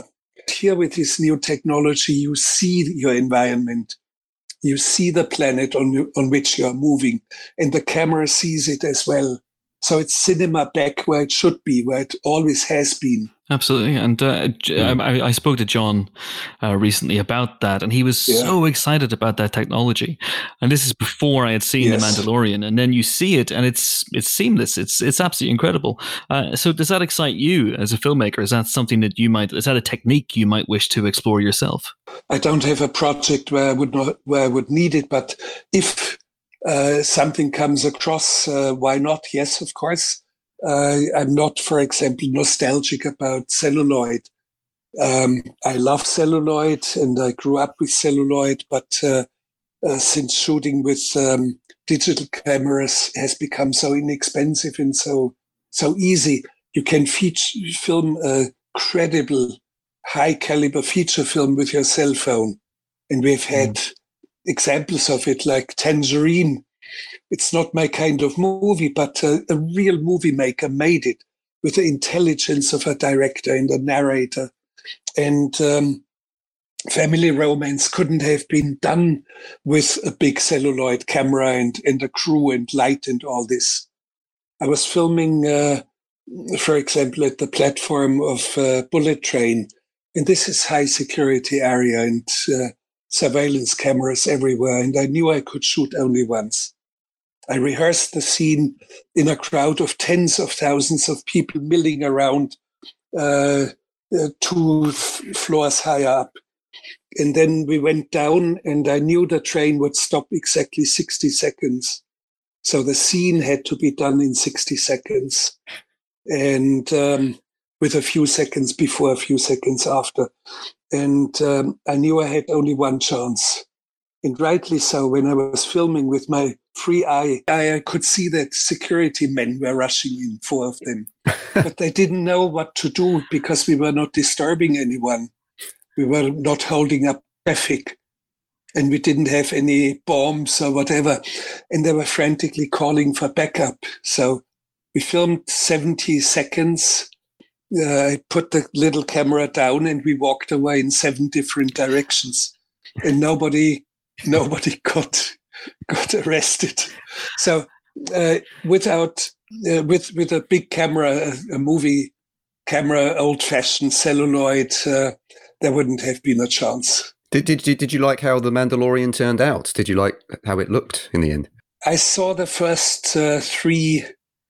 Here with this new technology, you see your environment. You see the planet on, on which you are moving, and the camera sees it as well. So it's cinema back where it should be, where it always has been. Absolutely. And uh, mm. I, I spoke to John uh, recently about that, and he was yeah. so excited about that technology. And this is before I had seen yes. The Mandalorian. And then you see it, and it's it's seamless. It's it's absolutely incredible. Uh, so does that excite you as a filmmaker? Is that something that you might, is that a technique you might wish to explore yourself? I don't have a project where I would not, where I would need it, but if uh, something comes across, uh, why not? Yes, of course. Uh, I'm not, for example, nostalgic about celluloid. Um, I love celluloid and I grew up with celluloid, but uh, uh, since shooting with um, digital cameras has become so inexpensive and so so easy, you can feature, film a credible, high-caliber feature film with your cell phone. And we've had mm. examples of it, like Tangerine. It's not my kind of movie, but uh, a real movie maker made it with the intelligence of a director and a narrator. And um, Family Romance couldn't have been done with a big celluloid camera and, and a crew and light and all this. I was filming, uh, for example, at the platform of uh, Bullet Train. And this is high security area and uh, surveillance cameras everywhere. And I knew I could shoot only once. I rehearsed the scene in a crowd of tens of thousands of people milling around uh, uh, two f- floors higher up. And then we went down and I knew the train would stop exactly sixty seconds. So the scene had to be done in sixty seconds and um, with a few seconds before, a few seconds after. And um, I knew I had only one chance. And rightly so, when I was filming with my free eye, I could see that security men were rushing in, four of them. But they didn't know what to do because we were not disturbing anyone. We were not holding up traffic. And we didn't have any bombs or whatever. And they were frantically calling for backup. So we filmed seventy seconds. Uh, I put the little camera down and we walked away in seven different directions. And nobody... Nobody got got arrested. So, uh, without uh, with with a big camera, a, a movie camera, old-fashioned celluloid, uh, there wouldn't have been a chance. Did did did you like how The Mandalorian turned out? Did you like how it looked in the end? I saw the first uh, three,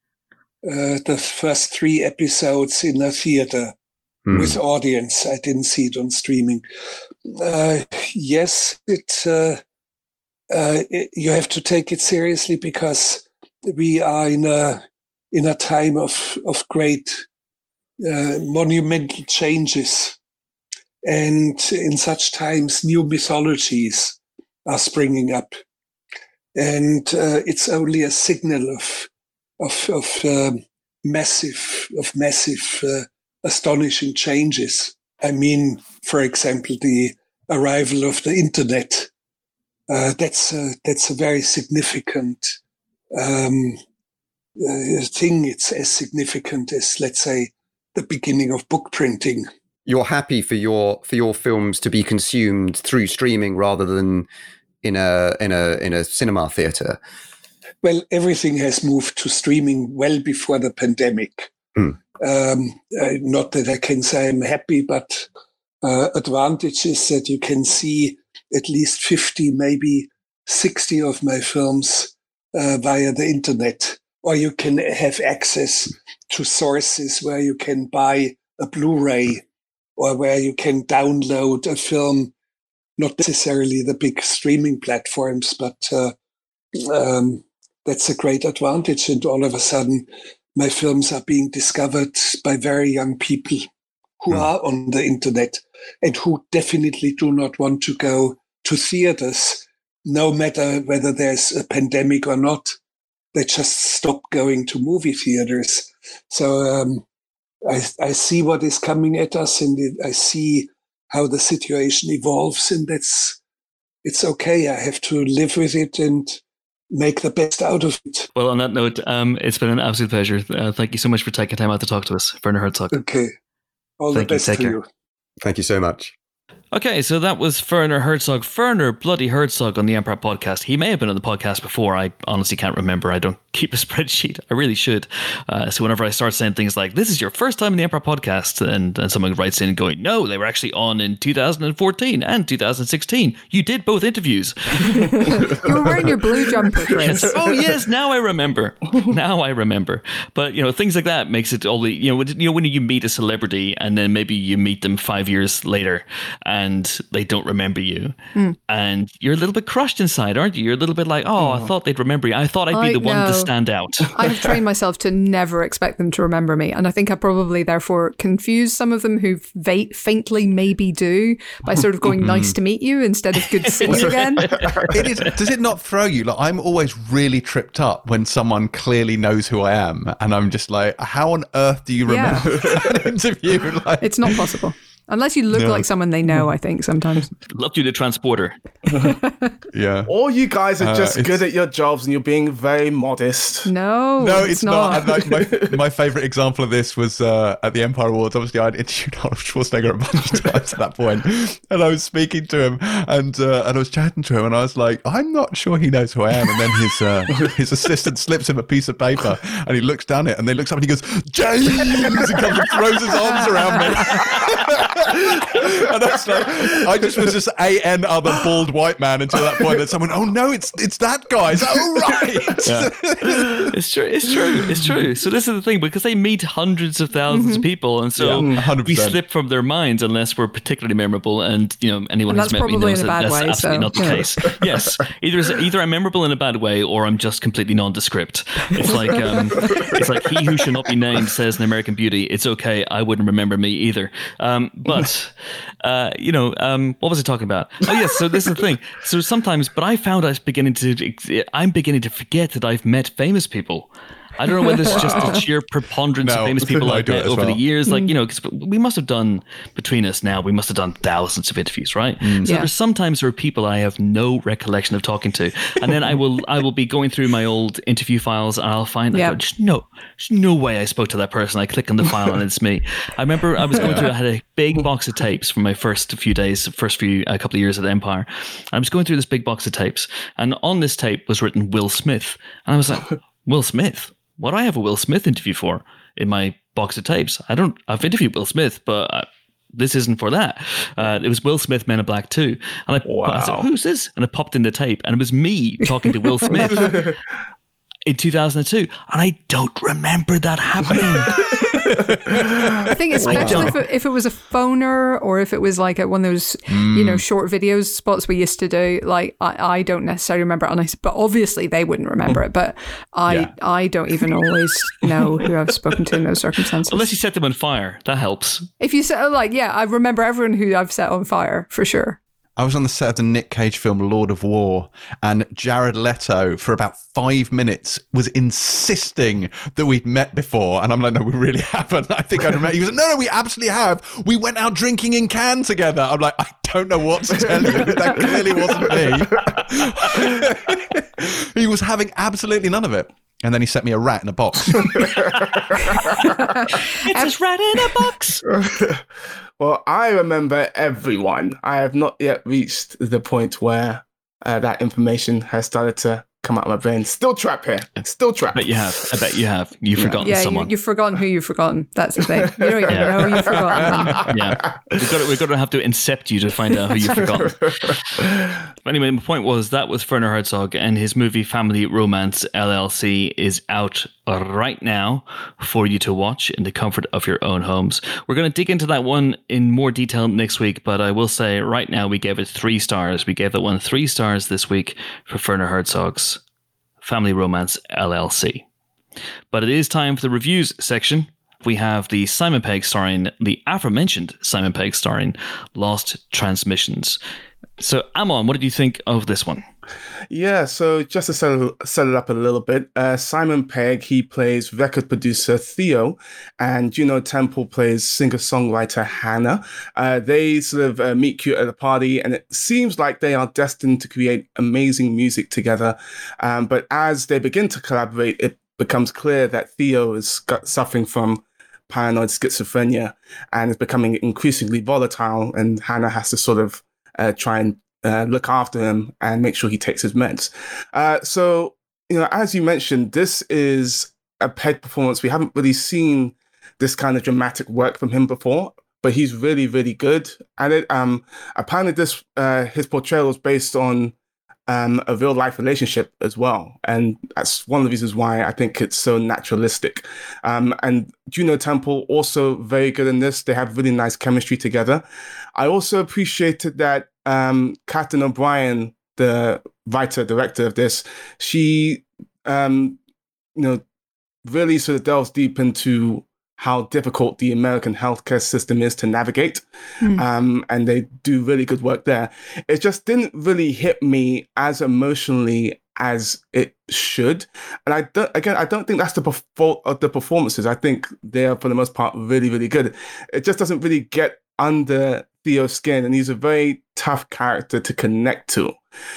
uh, the first three episodes in a theater mm. with audience. I didn't see it on streaming. Uh, yes, it, uh, uh, it. You have to take it seriously because we are in a in a time of of great uh, monumental changes, and in such times, new mythologies are springing up, and uh, it's only a signal of of of um, massive of massive uh, astonishing changes. I mean, for example, the arrival of the internet. Uh, that's a, that's a very significant um, uh, thing. It's as significant as, let's say, the beginning of book printing. You're happy for your for your films to be consumed through streaming rather than in a in a in a cinema theater. Well, everything has moved to streaming well before the pandemic. Mm. Um, uh, not that I can say I'm happy, but uh, advantage is that you can see at least fifty, maybe sixty of my films uh, via the internet, or you can have access to sources where you can buy a Blu-ray or where you can download a film, not necessarily the big streaming platforms, but uh, um, that's a great advantage. And all of a sudden, my films are being discovered by very young people who mm. are on the internet and who definitely do not want to go to theaters, no matter whether there's a pandemic or not. They just stop going to movie theaters. So um, I, I see what is coming at us, and it, I see how the situation evolves, and that's it's okay. I have to live with it and make the best out of it. Well, on that note, um, it's been an absolute pleasure. Uh, thank you so much for taking time out to talk to us. Werner Herzog. Okay. All thank the best you. Take to care. you. Thank you so much. Okay, so that was Werner Herzog. Werner bloody Herzog on the Empire podcast. He may have been on the podcast before. I honestly can't remember. I don't keep a spreadsheet. I really should. Uh, so whenever I start saying things like, this is your first time in the Empire podcast, and, and someone writes in going, no, they were actually on in two thousand fourteen and two thousand sixteen. You did both interviews. You were wearing your blue jumper, Chris. Yes. Oh, yes, now I remember. Now I remember. But, you know, things like that makes it only, you know, when, you know, when you meet a celebrity and then maybe you meet them five years later and they don't remember you. Mm. And you're a little bit crushed inside, aren't you? You're a little bit like, oh, I thought they'd remember you. I thought I'd be I the one know. to stand out. I've trained myself to never expect them to remember me. And I think I probably therefore confuse some of them who va- faintly maybe do by sort of going, nice to meet you instead of good to see you again. It is, does it not throw you? Like, I'm always really tripped up when someone clearly knows who I am. And I'm just like, how on earth do you remember Yeah. that interview? Like, It's not possible. Unless you look No. like someone they know, I think, sometimes. Love to do the transporter. yeah. Or you guys are Uh, just it's- good at your jobs and you're being very modest. No, No, it's, it's not. And like my, my favorite example of this was uh, at the Empire Awards. Obviously, I'd interviewed Arnold Schwarzenegger a bunch of times at that point, and I was speaking to him, and uh, and I was chatting to him, and I was like, I'm not sure he knows who I am. And then his uh, his assistant slips him a piece of paper, and he looks down it, and then looks up and he goes, James, and comes and throws his arms around me. And I was like, I just was just a n other bald white man until that point. That someone, oh no, it's it's that guy. It's, oh right. Yeah. It's true. It's true. It's true. So this is the thing, because they meet hundreds of thousands Mm-hmm. of people, and so Yeah, one hundred we percent. slip from their minds unless we're particularly memorable. And you know, anyone And who's that's met me probably knows in a that bad that's way, absolutely so, not the yeah. case. Yes, either either I'm memorable in a bad way, or I'm just completely nondescript. It's like um, it's like he who shall not be named says in American Beauty. It's okay. I wouldn't remember me either. Um, but uh, you know, um, what was I talking about? Oh yes. So this is the thing. So sometimes, but I found I was beginning to, I'm beginning to forget that I've met famous people. I don't know whether it's just the sheer preponderance No, of famous people I I've do it met as over well. the years. Like, you know, because we must have done, between us now, we must have done thousands of interviews, right? So Yeah. there's sometimes there are people I have no recollection of talking to. And then I will I will be going through my old interview files and I'll find, like, Yeah. oh, just no, there's no way I spoke to that person. I click on the file and it's me. I remember I was going through, I had a big box of tapes from my first few days, first few, a couple of years at Empire. I was going through this big box of tapes, and on this tape was written Will Smith. And I was like, Will Smith? What do I have a Will Smith interview for in my box of tapes? I don't, I've interviewed Will Smith, but uh, this isn't for that. Uh, it was Will Smith, Men in Black two. And I, Wow. I said, who's this? And I popped in the tape, and it was me talking to Will Smith in two thousand two. And I don't remember that happening. I think especially if it, if it was a phoner or if it was like a, one of those, you know, short videos spots we used to do, like I, I don't necessarily remember it, and I, but obviously they wouldn't remember it. But I, Yeah. I don't even always know who I've spoken to in those circumstances. Unless you set them on fire. That helps. If you say, like, yeah, I remember everyone who I've set on fire for sure. I was on the set of the Nick Cage film Lord of War, and Jared Leto, for about five minutes, was insisting that we'd met before. And I'm like, no, we really haven't. I think I remember. He was like, no, no, we absolutely have. We went out drinking in Cannes together. I'm like, I don't know what to tell you. That clearly wasn't me. He was having absolutely none of it. And then he sent me a rat in a box. It's just right in a box. Well, I remember everyone. I have not yet reached the point where uh, that information has started to come out of my brain. Still trapped here. Still trapped. I bet you have. I bet you have. You've forgotten Yeah, you, someone. you've forgotten who you've forgotten. That's the thing. You don't even Yeah. know you've forgotten them. Yeah, we've got, to, we've got to have to incept you to find out who you've forgotten. But anyway, my point was that was Werner Herzog, and his movie Family Romance L L C is out right now for you to watch in the comfort of your own homes. We're going to dig into that one in more detail next week, but I will say right now we gave it three stars. We gave that one three stars this week for Werner Herzog's Family Romance L L C. But it is time for the reviews section. We have the Simon Pegg starring, the aforementioned Simon Pegg starring Lost Transmissions. So, Amon, what did you think of this one? Yeah, so just to set it, set it up a little bit, uh, Simon Pegg, he plays record producer Theo, and Juno Temple plays singer-songwriter Hannah. Uh, they sort of uh, meet cute at a party, and it seems like they are destined to create amazing music together. Um, but as they begin to collaborate, it becomes clear that Theo is got, suffering from paranoid schizophrenia and is becoming increasingly volatile. And Hannah has to sort of uh, try and uh, look after him and make sure he takes his meds. Uh, so, you know, as you mentioned, this is a Pegg performance. We haven't really seen this kind of dramatic work from him before, but he's really, really good at it. Um, apparently, this uh, his portrayal is based on um, a real life relationship as well, and that's one of the reasons why I think it's so naturalistic. Um, and Juno Temple also very good in this. They have really nice chemistry together. I also appreciated that um, Catherine O'Brien, the writer director of this, she um, you know really sort of delves deep into how difficult the American healthcare system is to navigate. Mm. Um, and they do really good work there. It just didn't really hit me as emotionally as it should. And I don't, again, I don't think that's the fault of the performances. I think they are, for the most part, really, really good. It just doesn't really get under Theo's skin, and he's a very tough character to connect to.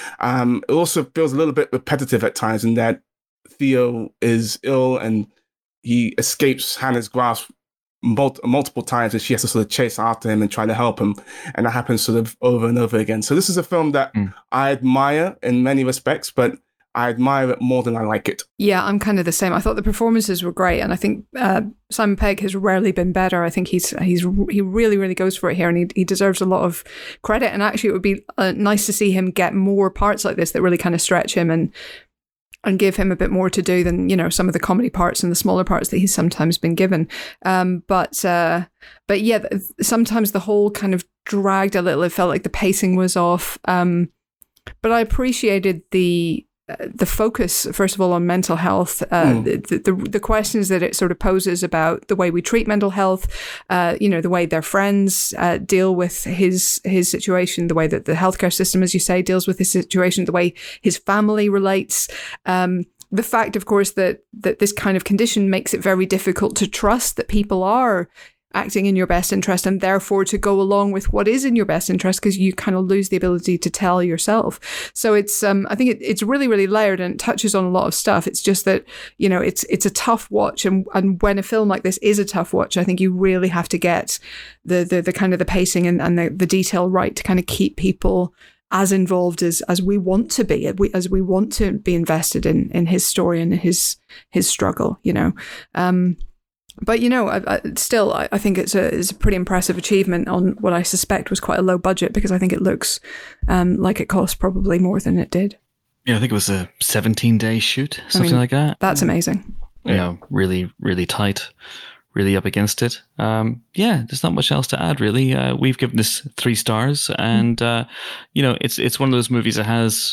Um, it also feels a little bit repetitive at times in that Theo is ill and he escapes Hannah's grasp mul- multiple times, and she has to sort of chase after him and try to help him. And that happens sort of over and over again. So this is a film that mm. I admire in many respects, but I admire it more than I like it. Yeah, I'm kind of the same. I thought the performances were great, and I think uh, Simon Pegg has rarely been better. I think he's he's he really, really goes for it here, and he he deserves a lot of credit. And actually, it would be uh, nice to see him get more parts like this that really kind of stretch him and and give him a bit more to do than, you know, some of the comedy parts and the smaller parts that he's sometimes been given. Um, but uh, but yeah, sometimes the whole kind of dragged a little. It felt like the pacing was off. Um, but I appreciated the uh, the focus, first of all, on mental health, uh, mm. the, the the questions that it sort of poses about the way we treat mental health, uh, you know, the way their friends uh, deal with his his situation, the way that the healthcare system, as you say, deals with his situation, the way his family relates. Um, the fact, of course, that that this kind of condition makes it very difficult to trust that people are acting in your best interest, and therefore to go along with what is in your best interest, because you kind of lose the ability to tell yourself. So it's, um, I think it, it's really, really layered, and it touches on a lot of stuff. It's just that, you know, it's it's a tough watch, and and when a film like this is a tough watch, I think you really have to get the the, the kind of the pacing and, and the, the detail right to kind of keep people as involved as as we want to be, as we want to be invested in in his story and his his struggle, you know. Um, But, you know, I, I, still, I, I think it's a, it's a pretty impressive achievement on what I suspect was quite a low budget, because I think it looks um, like it cost probably more than it did. Yeah, I think it was a seventeen-day shoot, something I mean, like that. That's amazing. Yeah, you know, really, really tight, really up against it. Um, yeah, there's not much else to add, really. Uh, we've given this three stars, and, mm. uh, you know, it's it's one of those movies that has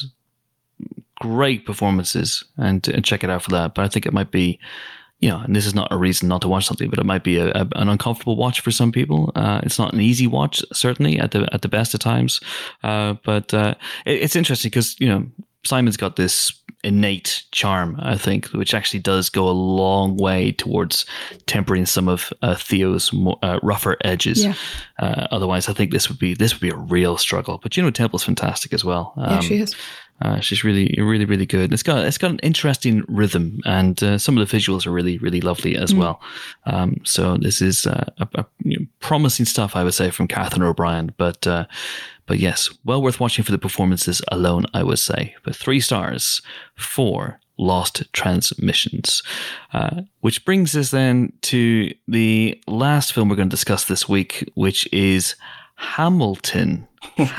great performances, and, and check it out for that. But I think it might be... You know, and this is not a reason not to watch something, but it might be a, a, an uncomfortable watch for some people. Uh, it's not an easy watch, certainly at the at the best of times. Uh, but uh, it, it's interesting because, you know, Simon's got this innate charm, I think, which actually does go a long way towards tempering some of uh, Theo's more, uh, rougher edges. Yeah. Uh, otherwise, I think this would be this would be a real struggle. But Juno Temple's fantastic as well. Um, yeah, she is. Uh, she's really, really, really good. It's got it's got an interesting rhythm, and uh, some of the visuals are really, really lovely as mm. well. Um, so this is uh, a, a, you know, promising stuff, I would say, from Catherine O'Brien. But uh, but yes, well worth watching for the performances alone, I would say. But three stars for Lost Transmissions, uh, which brings us then to the last film we're going to discuss this week, which is Hamilton.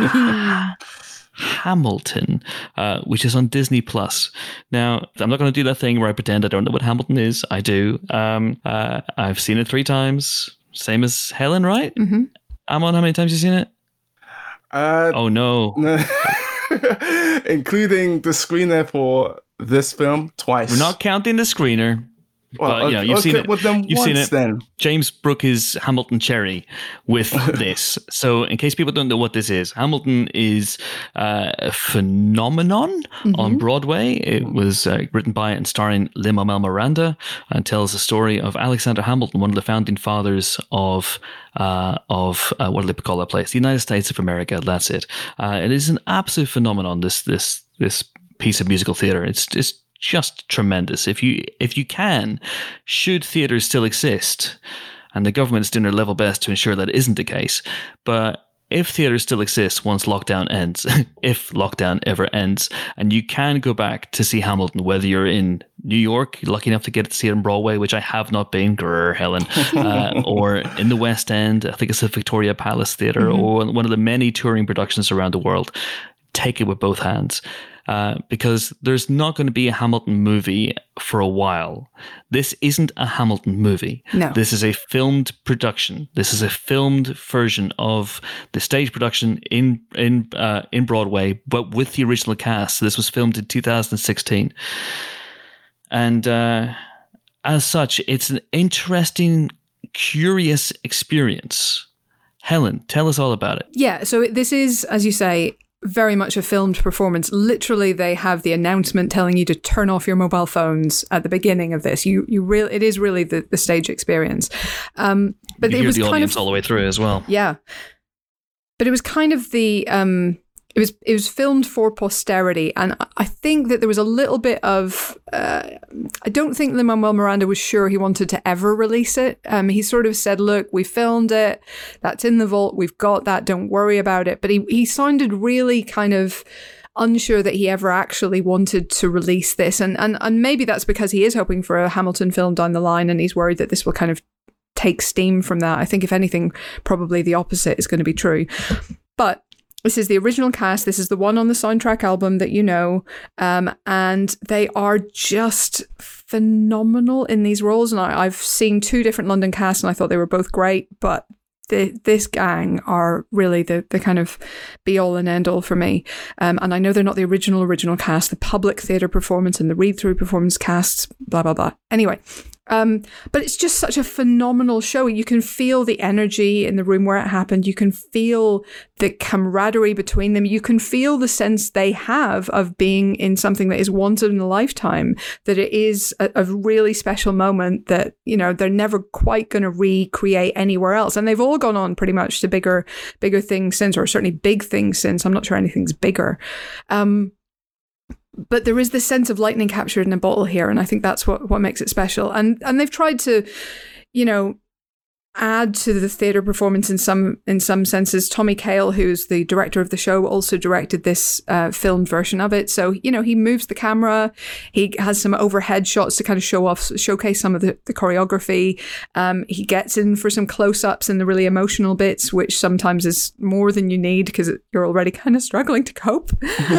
Hamilton, uh, which is on Disney Plus. Now, I'm not going to do that thing where I pretend I don't know what Hamilton is. I do. Um, uh, I've seen it three times, same as Helen, right? Mm-hmm. Amon, how many times have you seen it? Uh, oh no, including the screener for this film, twice. We're not counting the screener. Well, but, you know, you've okay, seen it. Well, then you've once, seen it. Then. James Brooke's Hamilton Cherry with this. So, in case people don't know what this is, Hamilton is uh, a phenomenon mm-hmm. on Broadway. It was uh, written by and starring Lin-Manuel Miranda, and tells the story of Alexander Hamilton, one of the founding fathers of uh, of uh, what do they call that place? The United States of America. That's it. Uh, it is an absolute phenomenon. This this this piece of musical theater. It's just. Just tremendous. If you if you can, should theaters still exist, and the government is doing their level best to ensure that isn't the case. But if theaters still exist once lockdown ends, if lockdown ever ends, and you can go back to see Hamilton, whether you're in New York, you're lucky enough to get to see it on Broadway, which I have not been, grrr, Helen, uh, or in the West End, I think it's the Victoria Palace Theatre, mm-hmm. or one of the many touring productions around the world, take it with both hands. Uh, because there's not going to be a Hamilton movie for a while. This isn't a Hamilton movie. No. This is a filmed production. This is a filmed version of the stage production in in uh, in Broadway, but with the original cast. So this was filmed in two thousand sixteen. And uh, as such, it's an interesting, curious experience. Helen, tell us all about it. Yeah, so this is, as you say, very much a filmed performance. Literally, they have the announcement telling you to turn off your mobile phones at the beginning of this. You, you really, it is really the, the stage experience. Um, but you it hear was the kind audience of all the way through as well. Yeah, but it was kind of the. Um, It was it was filmed for posterity, and I think that there was a little bit of. Uh, I don't think Lin-Manuel Miranda was sure he wanted to ever release it. Um, he sort of said, "Look, we filmed it. That's in the vault. We've got that. Don't worry about it." But he he sounded really kind of unsure that he ever actually wanted to release this, and and and maybe that's because he is hoping for a Hamilton film down the line, and he's worried that this will kind of take steam from that. I think if anything, probably the opposite is going to be true, but. This is the original cast. This is the one on the soundtrack album that you know. Um, and they are just phenomenal in these roles. And I, I've seen two different London casts and I thought they were both great. But the, this gang are really the, the kind of be all and end all for me. Um, and I know they're not the original, original cast, the public theatre performance and the read-through performance casts, blah, blah, blah. Anyway. Um, but it's just such a phenomenal show. You can feel the energy in the room where it happened. You can feel the camaraderie between them. You can feel the sense they have of being in something that is once in a lifetime, that it is a, a really special moment that, you know, they're never quite going to recreate anywhere else. And they've all gone on pretty much to bigger, bigger things since, or certainly big things since. I'm not sure anything's bigger. Um, But there is this sense of lightning captured in a bottle here, and I think that's what, what makes it special. And and they've tried to, you know, add to the theatre performance in some in some senses. Tommy Kail, who's the director of the show, also directed this uh, filmed version of it. So, you know, he moves the camera. He has some overhead shots to kind of show off, showcase some of the, the choreography. Um, he gets in for some close-ups and the really emotional bits, which sometimes is more than you need because you're already kind of struggling to cope.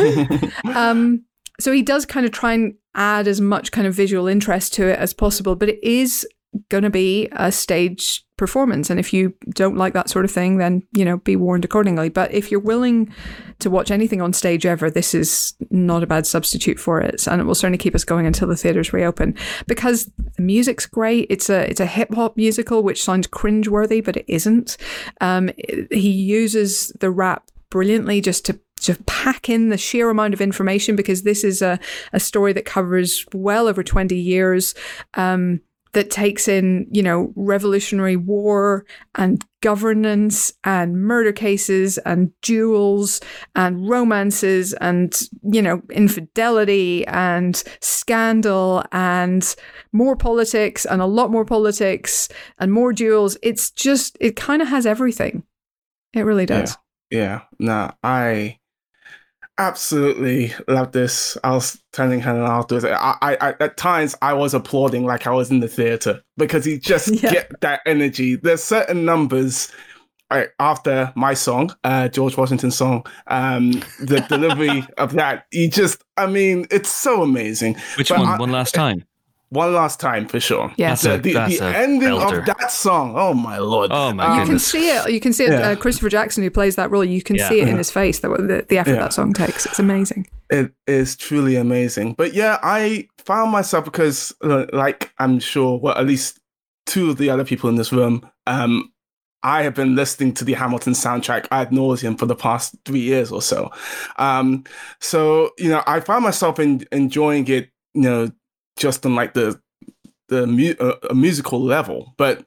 um So he does kind of try and add as much kind of visual interest to it as possible, but it is going to be a stage performance. And if you don't like that sort of thing, then, you know, be warned accordingly. But if you're willing to watch anything on stage ever, this is not a bad substitute for it. And it will certainly keep us going until the theatres reopen, because the music's great. It's a it's a hip hop musical, which sounds cringeworthy, but it isn't. Um, he uses the rap brilliantly just to to pack in the sheer amount of information, because this is a, a story that covers well over twenty years, um, that takes in, you know, Revolutionary War and governance and murder cases and duels and romances and, you know, infidelity and scandal and more politics and a lot more politics and more duels. It's just, it kind of has everything. It really does. Yeah. Yeah. No, I... absolutely love this. I was telling Helen afterwards. I, I, I, at times, I was applauding like I was in the theatre, because you just yeah. get that energy. There's certain numbers. Right, after my song, uh, George Washington's song, um, the delivery of that, you just, I mean, it's so amazing. Which but one? I, one last time. One last time for sure. Yeah, that's the, a, the, that's the a ending belter. of that song. Oh my lord! Oh my um, goodness! You can see it. You can see it. Yeah. Uh, Christopher Jackson, who plays that role, you can yeah. see it in his face. The the, the effort yeah. that song takes. It's amazing. It is truly amazing. But yeah, I found myself, because, uh, like I'm sure, well, at least two of the other people in this room, um, I have been listening to the Hamilton soundtrack ad nauseum for the past three years or so. Um, so you know, I found myself in, enjoying it. You know, just on like the the mu- uh, a musical level, but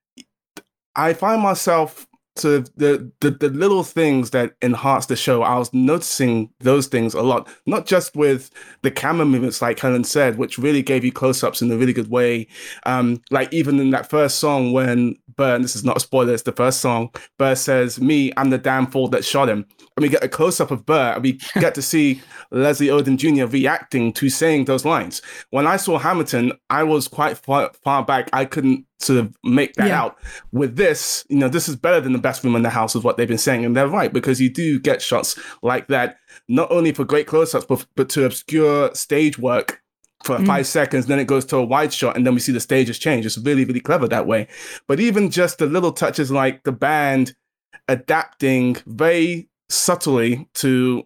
I find myself sort of the, the the little things that enhance the show. I was noticing those things a lot, not just with the camera movements, like Helen said, which really gave you close-ups in a really good way. Um, like even in that first song, when Burr, and this is not a spoiler, it's the first song. Burr says, "Me, I'm the damn fool that shot him." And we get a close-up of Burr, and we get to see Leslie Odom Junior reacting to saying those lines. When I saw Hamilton, I was quite far, far back. I couldn't sort of make that yeah. out. With this, you know, this is better than the best room in the house, is what they've been saying. And they're right, because you do get shots like that, not only for great close-ups, but, but to obscure stage work for mm. five seconds, then it goes to a wide shot, and then we see the stages change. It's really, really clever that way. But even just the little touches like the band adapting very subtly to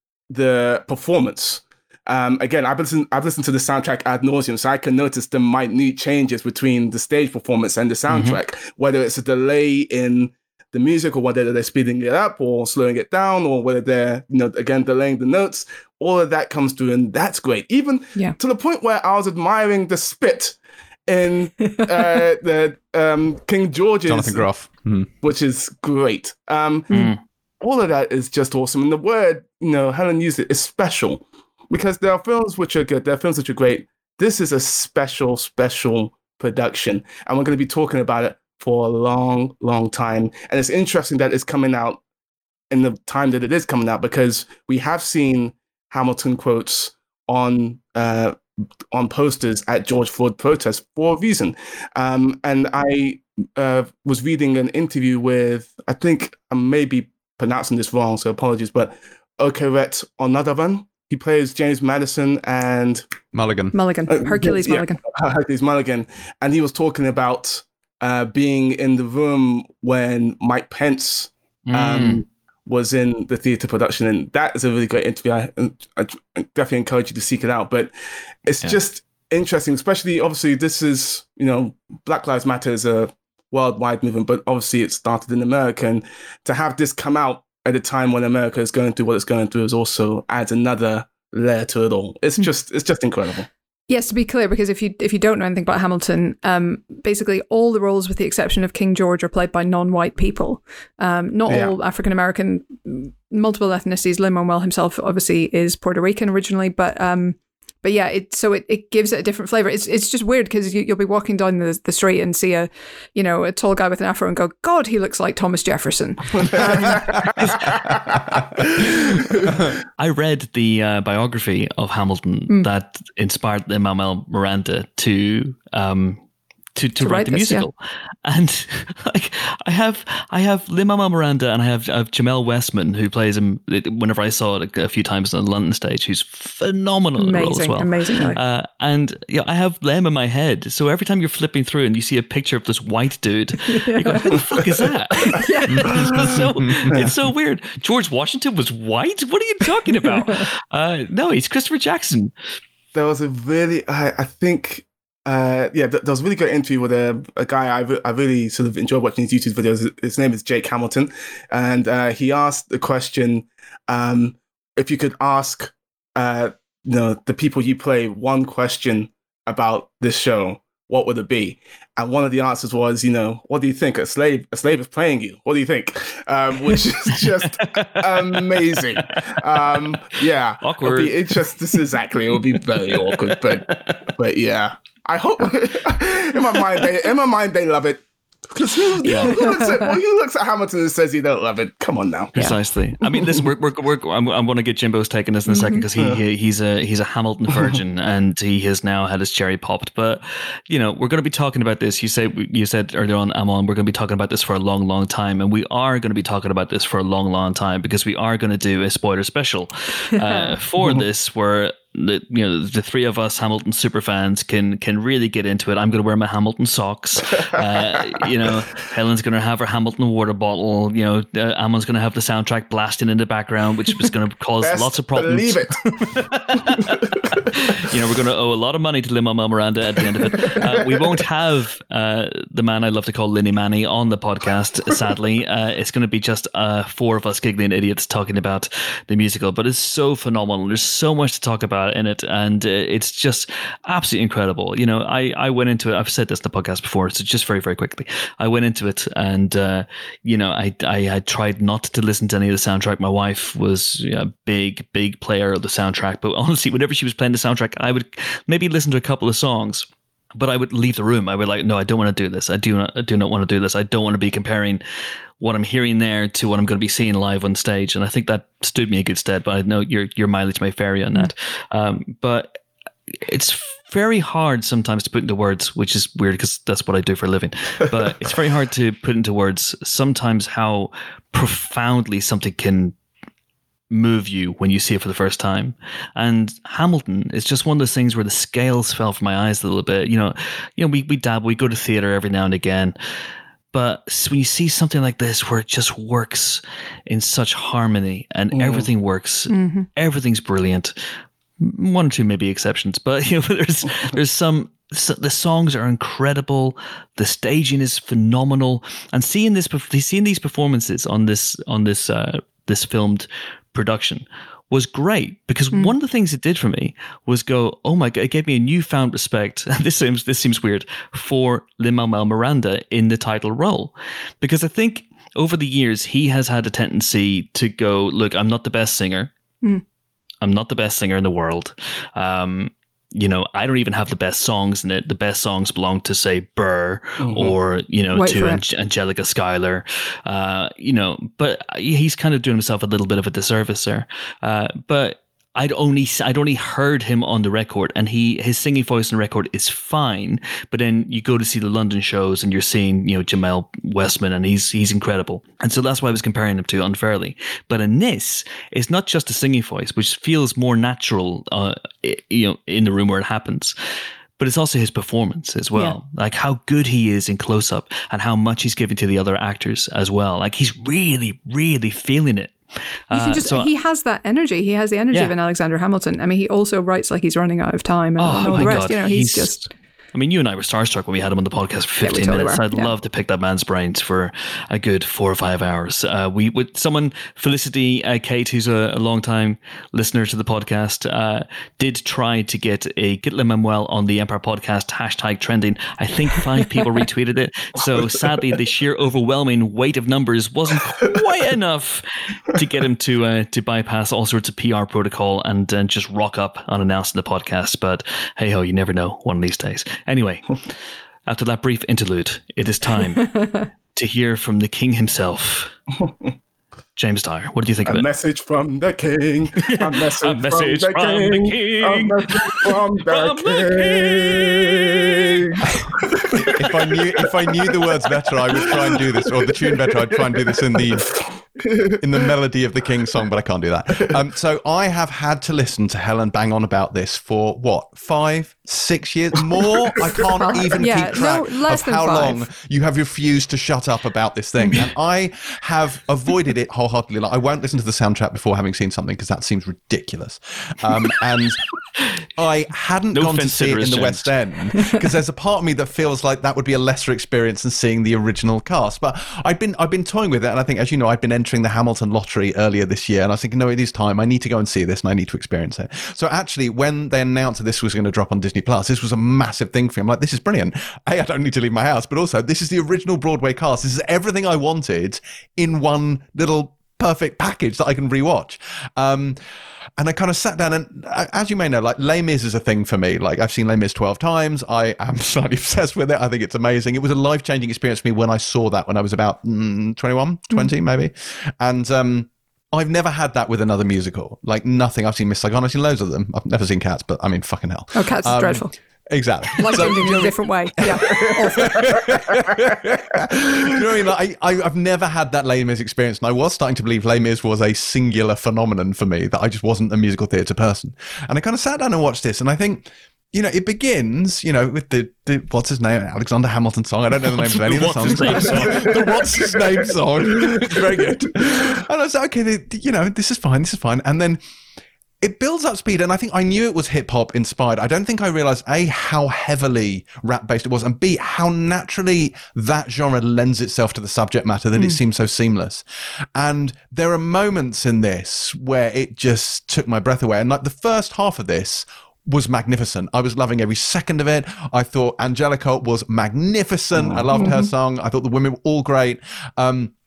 the performance. Um, again, I've listened, I've listened to the soundtrack ad nauseum, so I can notice the minute changes between the stage performance and the soundtrack, mm-hmm. whether it's a delay in the music, or whether they're speeding it up or slowing it down, or whether they're, you know, again, delaying the notes. All of that comes through, and that's great. Even yeah. to the point where I was admiring the spit in uh, the um, King George's, Jonathan Groff, mm. which is great. Um, mm. All of that is just awesome. And the word, you know, Helen used it, is special, because there are films which are good, there are films which are great. This is a special, special production, and we're going to be talking about it for a long, long time. And it's interesting that it's coming out in the time that it is coming out, because we have seen Hamilton quotes on uh, on posters at George Floyd protests for a reason. Um, and I uh, was reading an interview with, I think I may be pronouncing this wrong, so apologies, but Okeret Onadavan. He plays James Madison and Mulligan. Mulligan, uh, Hercules yeah, Mulligan. Hercules Mulligan. And he was talking about uh, being in the room when Mike Pence um, mm. was in the theatre production. And that is a really great interview. I, I definitely encourage you to seek it out. But it's yeah. just interesting, especially, obviously, this is, you know, Black Lives Matter is a worldwide movement, but obviously it started in America. And to have this come out at a time when America is going through what it's going through is also adds another layer to it all. It's just it's just incredible. Yes, to be clear, because if you if you don't know anything about Hamilton, um, basically all the roles, with the exception of King George, are played by non-white people. Um, not yeah. all African American, multiple ethnicities. Lin-Manuel himself obviously is Puerto Rican originally, but um, but yeah, it so it, it gives it a different flavor. It's it's just weird, because you, you'll be walking down the, the street and see a you know a tall guy with an afro and go, God, he looks like Thomas Jefferson. Um, I read the uh, biography of Hamilton mm. that inspired Lin-Manuel Miranda to um, to, to, to write, write the this, musical, yeah. and like I have I have Lin-Manuel Miranda and I have, I have Jamel Westman, who plays him whenever I saw it a few times on the London stage, who's phenomenal in the role as well. Amazing, uh, and yeah, I have them in my head. So every time you're flipping through and you see a picture of this white dude, yeah. you go, "Who the fuck is that?" it's, so, it's so weird. George Washington was white. What are you talking about? Uh, no, he's Christopher Jackson. There was a really, I, I think. Uh, yeah, there was a really good interview with a, a guy I, re- I really sort of enjoyed watching his YouTube videos. His name is Jake Hamilton. And uh, he asked the question, um, if you could ask uh, you know, the people you play one question about this show, what would it be? And one of the answers was, you know, what do you think? A slave, a slave is playing you. What do you think? Um, which is just amazing. Um, yeah. Awkward. Be, it just, this is exactly, it would be very awkward, but, but yeah. I hope in my mind they in my mind they love it. Because who, yeah. who, looks at, well, who looks at Hamilton and says he don't love it? Come on now. Precisely. Yeah. I mean, listen, we're, we're, we're, I'm, I'm going to get Jimbo's take on this in a second, because he, he he's a he's a Hamilton virgin and he has now had his cherry popped. But you know, we're going to be talking about this. You say you said earlier on, Amon, we're going to be talking about this for a long, long time, and we are going to be talking about this for a long, long time, because we are going to do a spoiler special uh, for this, where the you know the three of us Hamilton super fans can can really get into it. I'm going to wear my Hamilton socks. Uh, you know, Helen's going to have her Hamilton water bottle. You know, uh, Amon's going to have the soundtrack blasting in the background, which is going to cause Best lots of problems. Believe it. You know, we're going to owe a lot of money to Lin-Manuel Miranda at the end of it. Uh, we won't have uh, the man I love to call Linny Manny on the podcast, sadly. Uh, it's going to be just uh, four of us giggling idiots talking about the musical, but it's so phenomenal. There's so much to talk about in it, and uh, it's just absolutely incredible. You know, I, I went into it, I've said this in the podcast before, so just very, very quickly. I went into it and, uh, you know, I, I had tried not to listen to any of the soundtrack. My wife was a big, big player of the soundtrack, but honestly, whenever she was playing the soundtrack, I would maybe listen to a couple of songs. but I would leave the room. I would like, no, I don't want to do this. I do not, I do not want to do this. I don't want to be comparing what I'm hearing there to what I'm going to be seeing live on stage. And I think that stood me in good stead, but I know your, your mileage may vary on that. Um, but it's very hard sometimes to put into words, which is weird because that's what I do for a living. But it's very hard to put into words sometimes how profoundly something can move you when you see it for the first time. And Hamilton is just one of those things where the scales fell from my eyes a little bit. You know, you know, we we dabble, we go to theater every now and again. But when you see something like this where it just works in such harmony and mm. everything works, mm-hmm. everything's brilliant. One or two maybe exceptions, but you know, there's there's some. So the songs are incredible. The staging is phenomenal, and seeing this, seeing these performances on this on this uh, this filmed production was great because mm. one of the things it did for me was go, oh my god, it gave me a newfound respect. This seems this seems weird for Lin-Manuel Miranda in the title role, because I think over the years he has had a tendency to go, look, I'm not the best singer. Mm. I'm not the best singer in the world. Um, you know, I don't even have the best songs in it. The best songs belong to, say, Burr mm-hmm. or, you know, Wait to An- Angelica Schuyler. Uh, you know, but he's kind of doing himself a little bit of a disservice there. Uh, but I'd only I'd only heard him on the record, and he his singing voice on the record is fine. But then you go to see the London shows, and you're seeing, you know, Jamel Westman, and he's he's incredible. And so that's why I was comparing him to unfairly. But in this, it's not just a singing voice, which feels more natural, uh, you know, in the room where it happens. But it's also his performance as well. Yeah. Like how good he is in close up, and how much he's giving to the other actors as well. Like he's really, really feeling it. You can just, uh, so, he has that energy. He has the energy yeah. of an Alexander Hamilton. I mean, he also writes like he's running out of time and, oh, and all the rest. God. You know, he's, he's just. I mean, you and I were starstruck when we had him on the podcast for fifteen yeah, totally minutes. were. I'd yeah. love to pick that man's brains for a good four or five hours. Uh, we with someone, Felicity uh, Kate, who's a, a long time listener to the podcast, uh, did try to get a get Lin-Manuel on the Empire podcast hashtag trending. I think five people retweeted it. So sadly, the sheer overwhelming weight of numbers wasn't quite enough to get him to uh, to bypass all sorts of P R protocol and uh, just rock up unannounced in the podcast. But hey ho, you never know. One of these days. Anyway, after that brief interlude, it is time to hear from the king himself. James Dyer, what do you think a of it? A message from the king. A message, a message from, the, from king. the king. A message from the from king. The king. if I knew if I knew the words better, I would try and do this, or the tune better, I'd try and do this in the in the melody of the King's song, but I can't do that. Um, so I have had to listen to Helen bang on about this for what, five, six years more? I can't even yeah, keep track no, of how five. long you have refused to shut up about this thing, and I have avoided it wholeheartedly. Like, I won't listen to the soundtrack before having seen something because that seems ridiculous. Um, and I hadn't no gone to see it in the West End because there's a part of me that feels like that would be a lesser experience than seeing the original cast. But I've been I've been toying with it, and I think, as you know, I've been entering the Hamilton lottery earlier this year, and I was thinking, no, it is time. I need to go and see this, and I need to experience it. So actually, when they announced that this was going to drop on Disney Plus, this was a massive thing for me. I'm like, this is brilliant. A, I don't need to leave my house, but also this is the original Broadway cast. This is everything I wanted in one little perfect package that I can rewatch. Um, and I kind of sat down, and as you may know, like Les Mis is a thing for me. Like I've seen Les Mis twelve times. I am slightly obsessed with it. I think it's amazing. It was a life-changing experience for me when I saw that when I was about mm, twenty-one, twenty mm. maybe. And um, I've never had that with another musical. Like nothing. I've seen Miss Saigon. I've seen loads of them. I've never seen Cats, but I mean, fucking hell. Oh, Cats um, is dreadful. Exactly. Like so, in a different way. Yeah. You know what I mean? Like, I, I've never had that Les Mis experience, and I was starting to believe Les Mis was a singular phenomenon for me, that I just wasn't a musical theatre person. And I kind of sat down and watched this, and I think, you know, it begins, you know, with the, the what's his name, Alexander Hamilton song. I don't know the names of any of the songs. The What's His Name song. It's very good. And I was like, okay, the, you know, this is fine, this is fine. And then it builds up speed, and I think I knew it was hip-hop inspired. I don't think I realised, A, how heavily rap-based it was, and B, how naturally that genre lends itself to the subject matter, that mm. it seems so seamless. And there are moments in this where it just took my breath away. And like the first half of this was magnificent. I was loving every second of it. I thought Angelica was magnificent. Mm. I loved mm-hmm. her song. I thought the women were all great. Um,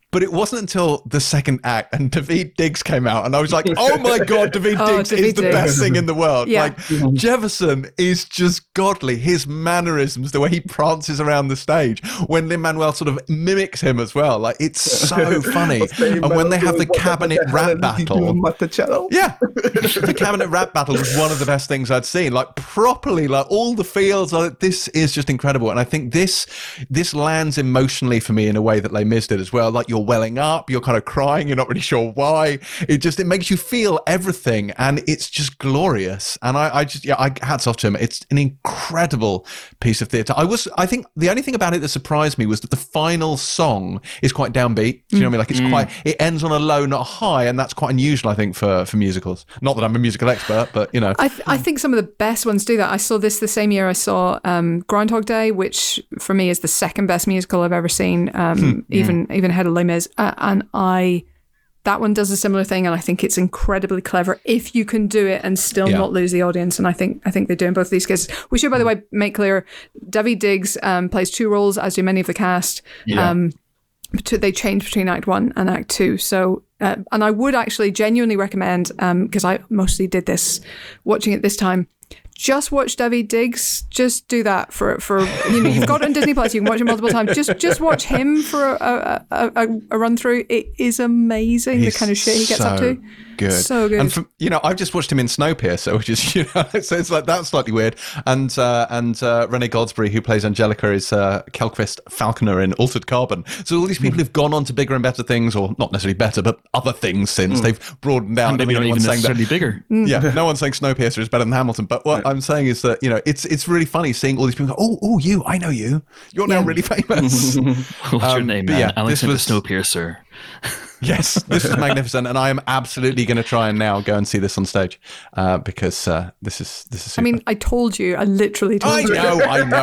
But it wasn't until the second act and Daveed Diggs came out, and I was like, "Oh my god, Daveed Oh, Diggs Daveed is the Diggs. best thing in the world!" Yeah. Like Jefferson is just godly. His mannerisms, the way he prances around the stage, when Lin-Manuel sort of mimics him as well, like it's so funny. And when they have the cabinet rap battle, yeah, the cabinet rap battle was one of the best things I'd seen. Like properly, like all the feels. Like, this is just incredible, and I think this this lands emotionally for me in a way that Les Mis did as well. Like you're welling up, you're kind of crying, you're not really sure why. It just it makes you feel everything, and it's just glorious. And I, I just yeah, I hats off to him. It's an incredible piece of theatre. I was I think the only thing about it that surprised me was that the final song is quite downbeat. Do you know what I mean? Like it's Mm. quite it ends on a low, not a high, and that's quite unusual, I think, for for musicals. Not that I'm a musical expert, but you know, I, th- I think some of the best ones do that. I saw this the same year I saw um, Groundhog Day, which for me is the second best musical I've ever seen, um, even even ahead of Les Mis. Uh, and I, that one does a similar thing, and I think it's incredibly clever if you can do it and still Yeah. not lose the audience. And I think I think they do in both of these cases. We should, by the way, make clear Daveed Diggs um, plays two roles, as do many of the cast. Yeah. Um, bet- they change between Act One and Act Two. So, uh, and I would actually genuinely recommend, because I mostly did this, watching it this time. Just watch Daveed Diggs. Just do that for for you know you've got it on Disney Plus. You can watch it multiple times. Just just watch him for a a, a, a run through. It is amazing He's the kind of shit he gets so up to. Good. So good. And from, you know, I've just watched him in Snowpiercer, which is, you know, so it's like that's slightly weird. And uh, and uh, Renee Goldsberry, who plays Angelica, is uh, Kelquist Falconer in Altered Carbon. So all these people who've gone on to bigger and better things, or not necessarily better, but other things since they've broadened out. And maybe I not mean, even anyone's saying necessarily that, bigger. yeah, no one's saying Snowpiercer is better than Hamilton. But what I'm saying is that, you know, it's it's really funny seeing all these people go, oh, oh, you, I know you. You're now Yeah. really famous. What's your Um, name, but man? yeah, Alexander this was- Snowpiercer. Yes, this is magnificent, and I am absolutely going to try and now go and see this on stage uh, because uh, this is this is. Super. I mean, I told you. I literally told I you. know, I know,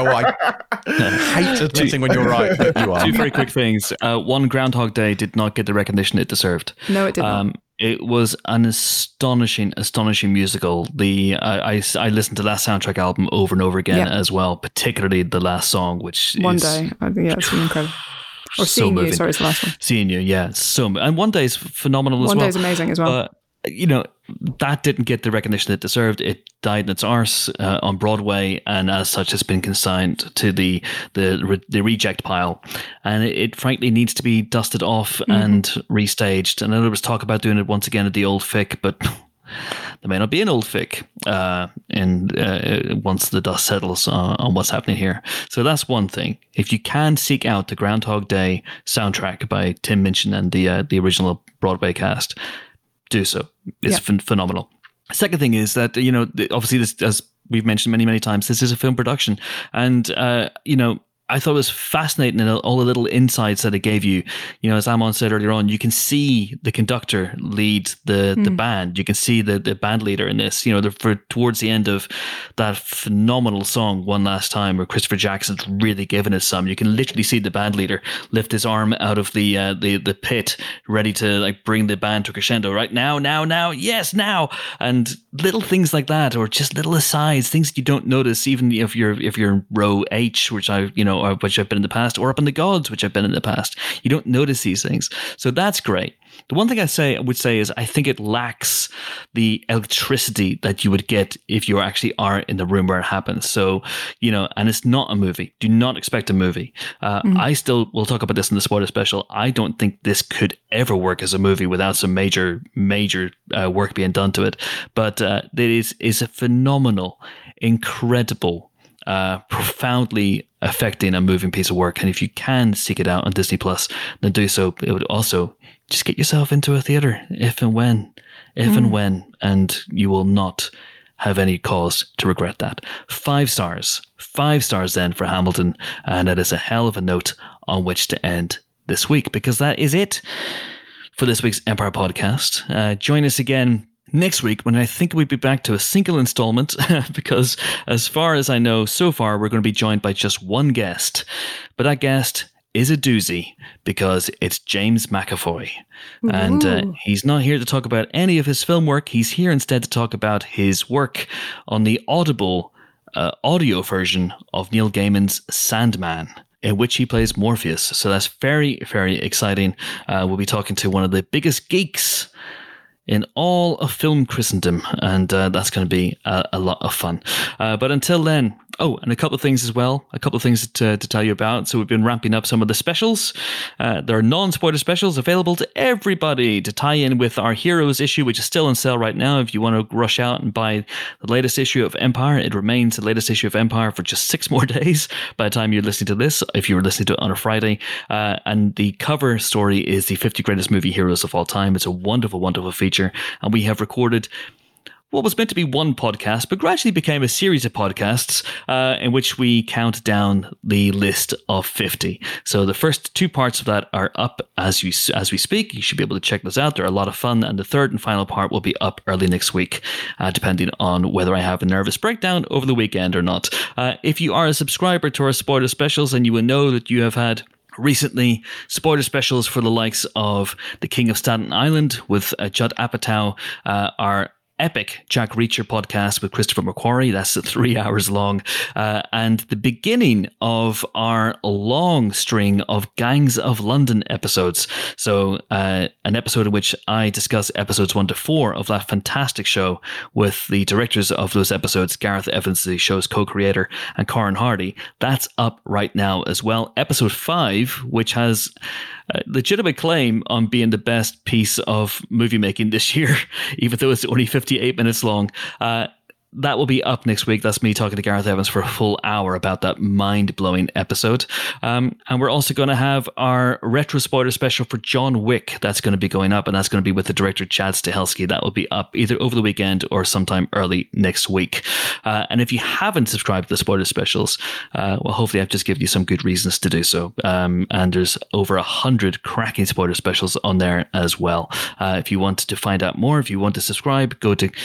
I hate admitting when you're right, but you are. Two very quick things. Uh, one, Groundhog Day did not get the recognition it deserved. No, it did not. Um, it was an astonishing, astonishing musical. The I, I, I listened to that soundtrack album over and over again Yeah. as well, particularly the last song, which One is day. I think, yeah, it's incredible. Or so Seeing You, moving. sorry, it's the last one. Seeing You, yeah, so and One Day is phenomenal as One well. Day is amazing as well. But you know, that didn't get the recognition it deserved. It died in its arse uh, on Broadway, and as such, has been consigned to the the the reject pile. And it, it frankly needs to be dusted off Mm-hmm. and restaged. And I know there was talk about doing it once again at the Old Vic, but there may not be an Old Vic uh, in uh, once the dust settles on, on what's happening here. So that's one thing. If you can seek out the Groundhog Day soundtrack by Tim Minchin and the uh, the original Broadway cast, do so. It's Yeah. phen- phenomenal. Second thing is that, you know, the- obviously this, as we've mentioned many, many times, this is a film production. And, uh, you know, I thought it was fascinating and all the little insights that it gave you. You know, as Amon said earlier on, you can see the conductor lead the, the band. You can see the, the band leader in this. You know, the, for towards the end of that phenomenal song, One Last Time, where Christopher Jackson's really giving us some. You can literally see the band leader lift his arm out of the uh, the the pit, ready to like bring the band to crescendo. Right now, now, now, yes, now, and little things like that, or just little asides, things that you don't notice, even if you're if you're in row H, which I you know. Or which I've been in the past, or up in the gods, which I've been in the past. You don't notice these things. So that's great. The one thing I say I would say is I think it lacks the electricity that you would get if you actually are in the room where it happens. So, you know, and it's not a movie. Do not expect a movie. Uh, Mm-hmm. I still, we'll talk about this in the spoiler special. I don't think this could ever work as a movie without some major, major uh, work being done to it. But uh, it is, is a phenomenal, incredible, Uh, profoundly affecting and moving piece of work. And if you can seek it out on Disney Plus, then do so. It would also just get yourself into a theater if and when, if Mm. and when, and you will not have any cause to regret that. Five stars, five stars then for Hamilton. And that is a hell of a note on which to end this week, because that is it for this week's Empire Podcast. Uh, join us again next week, when I think we'll be back to a single installment, because as far as I know, so far, we're going to be joined by just one guest. But that guest is a doozy, because it's James McAvoy. And uh, he's not here to talk about any of his film work. He's here instead to talk about his work on the Audible uh, audio version of Neil Gaiman's Sandman. in which he plays Morpheus. So that's very, very exciting. Uh, we'll be talking to one of the biggest geeks in all of film Christendom, and uh, that's going to be a, a lot of fun. Uh, but until then, oh, and a couple of things as well, a couple of things to, to tell you about. So we've been ramping up some of the specials. Uh, there are non-spoiler specials available to everybody to tie in with our Heroes issue, which is still on sale right now. If you want to rush out and buy the latest issue of Empire, it remains the latest issue of Empire for just six more days by the time you're listening to this, if you were listening to it on a Friday. Uh, and the cover story is the fifty Greatest Movie Heroes of All Time. It's a wonderful, wonderful feature. And we have recorded what was meant to be one podcast, but gradually became a series of podcasts uh, in which we count down the list of fifty. So the first two parts of that are up as you as we speak. You should be able to check those out. They're a lot of fun. And the third and final part will be up early next week, uh, depending on whether I have a nervous breakdown over the weekend or not. Uh, if you are a subscriber to our spoiler specials, and you will know that you have had recently spoiler specials for the likes of The King of Staten Island with uh, Judd Apatow, uh, our epic Jack Reacher podcast with Christopher McQuarrie. That's three hours long. Uh, and the beginning of our long string of Gangs of London episodes. So uh, an episode in which I discuss episodes one to four of that fantastic show with the directors of those episodes, Gareth Evans, the show's co-creator, and Corin Hardy. That's up right now as well. Episode five, which has a legitimate claim on being the best piece of movie making this year, even though it's only fifty-eight minutes long. Uh, that will be up next week. That's me talking to Gareth Evans for a full hour about that mind-blowing episode. Um, and we're also going to have our retro spoiler special for John Wick. That's going to be going up, and that's going to be with the director Chad Stahelski. That will be up either over the weekend or sometime early next week. Uh, and if you haven't subscribed to the spoiler specials, uh, well, hopefully I've just given you some good reasons to do so. Um, and there's over a hundred cracking spoiler specials on there as well. Uh, if you want to find out more, if you want to subscribe, go to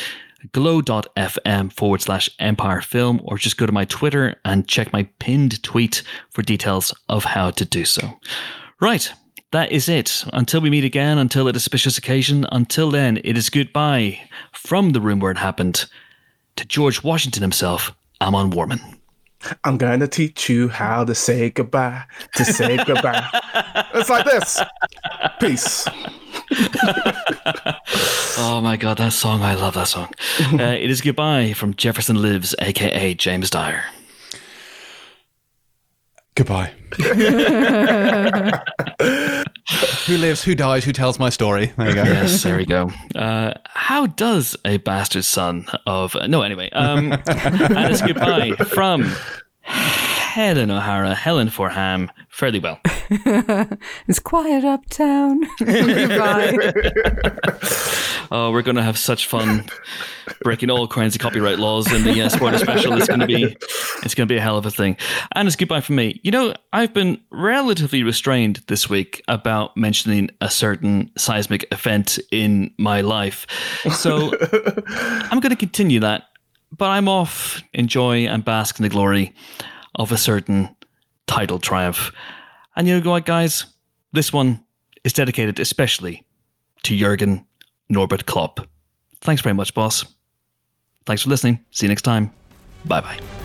glow.fm forward slash Empire Film, or just go to my Twitter and check my pinned tweet for details of how to do so. Right, that is it. Until we meet again, until a auspicious occasion, until then, it is goodbye from the room where it happened to George Washington himself, Amon Warman. I'm going to teach you how to say goodbye, to say goodbye. It's like this. Peace. Oh my God, that song. I love that song. Uh, it is goodbye from Jefferson Lives, a k a. James Dyer. Goodbye. Who lives, who dies, who tells my story? There you go. Yes, there we go. Uh, how does a bastard son of... No, anyway. Um, and it's goodbye from Helen O'Hara, Helen Forham. Fairly well. It's quiet uptown. Goodbye. Oh, we're going to have such fun breaking all kinds of copyright laws in the uh, spoiler special. It's going to be, it's going to be a hell of a thing. And it's goodbye from me. You know, I've been relatively restrained this week about mentioning a certain seismic event in my life. So I'm going to continue that, but I'm off, enjoy and bask in the glory of a certain title triumph. And you know what, guys? This one is dedicated especially to Jurgen Norbert Klopp. Thanks very much, boss. Thanks for listening. See you next time. Bye-bye.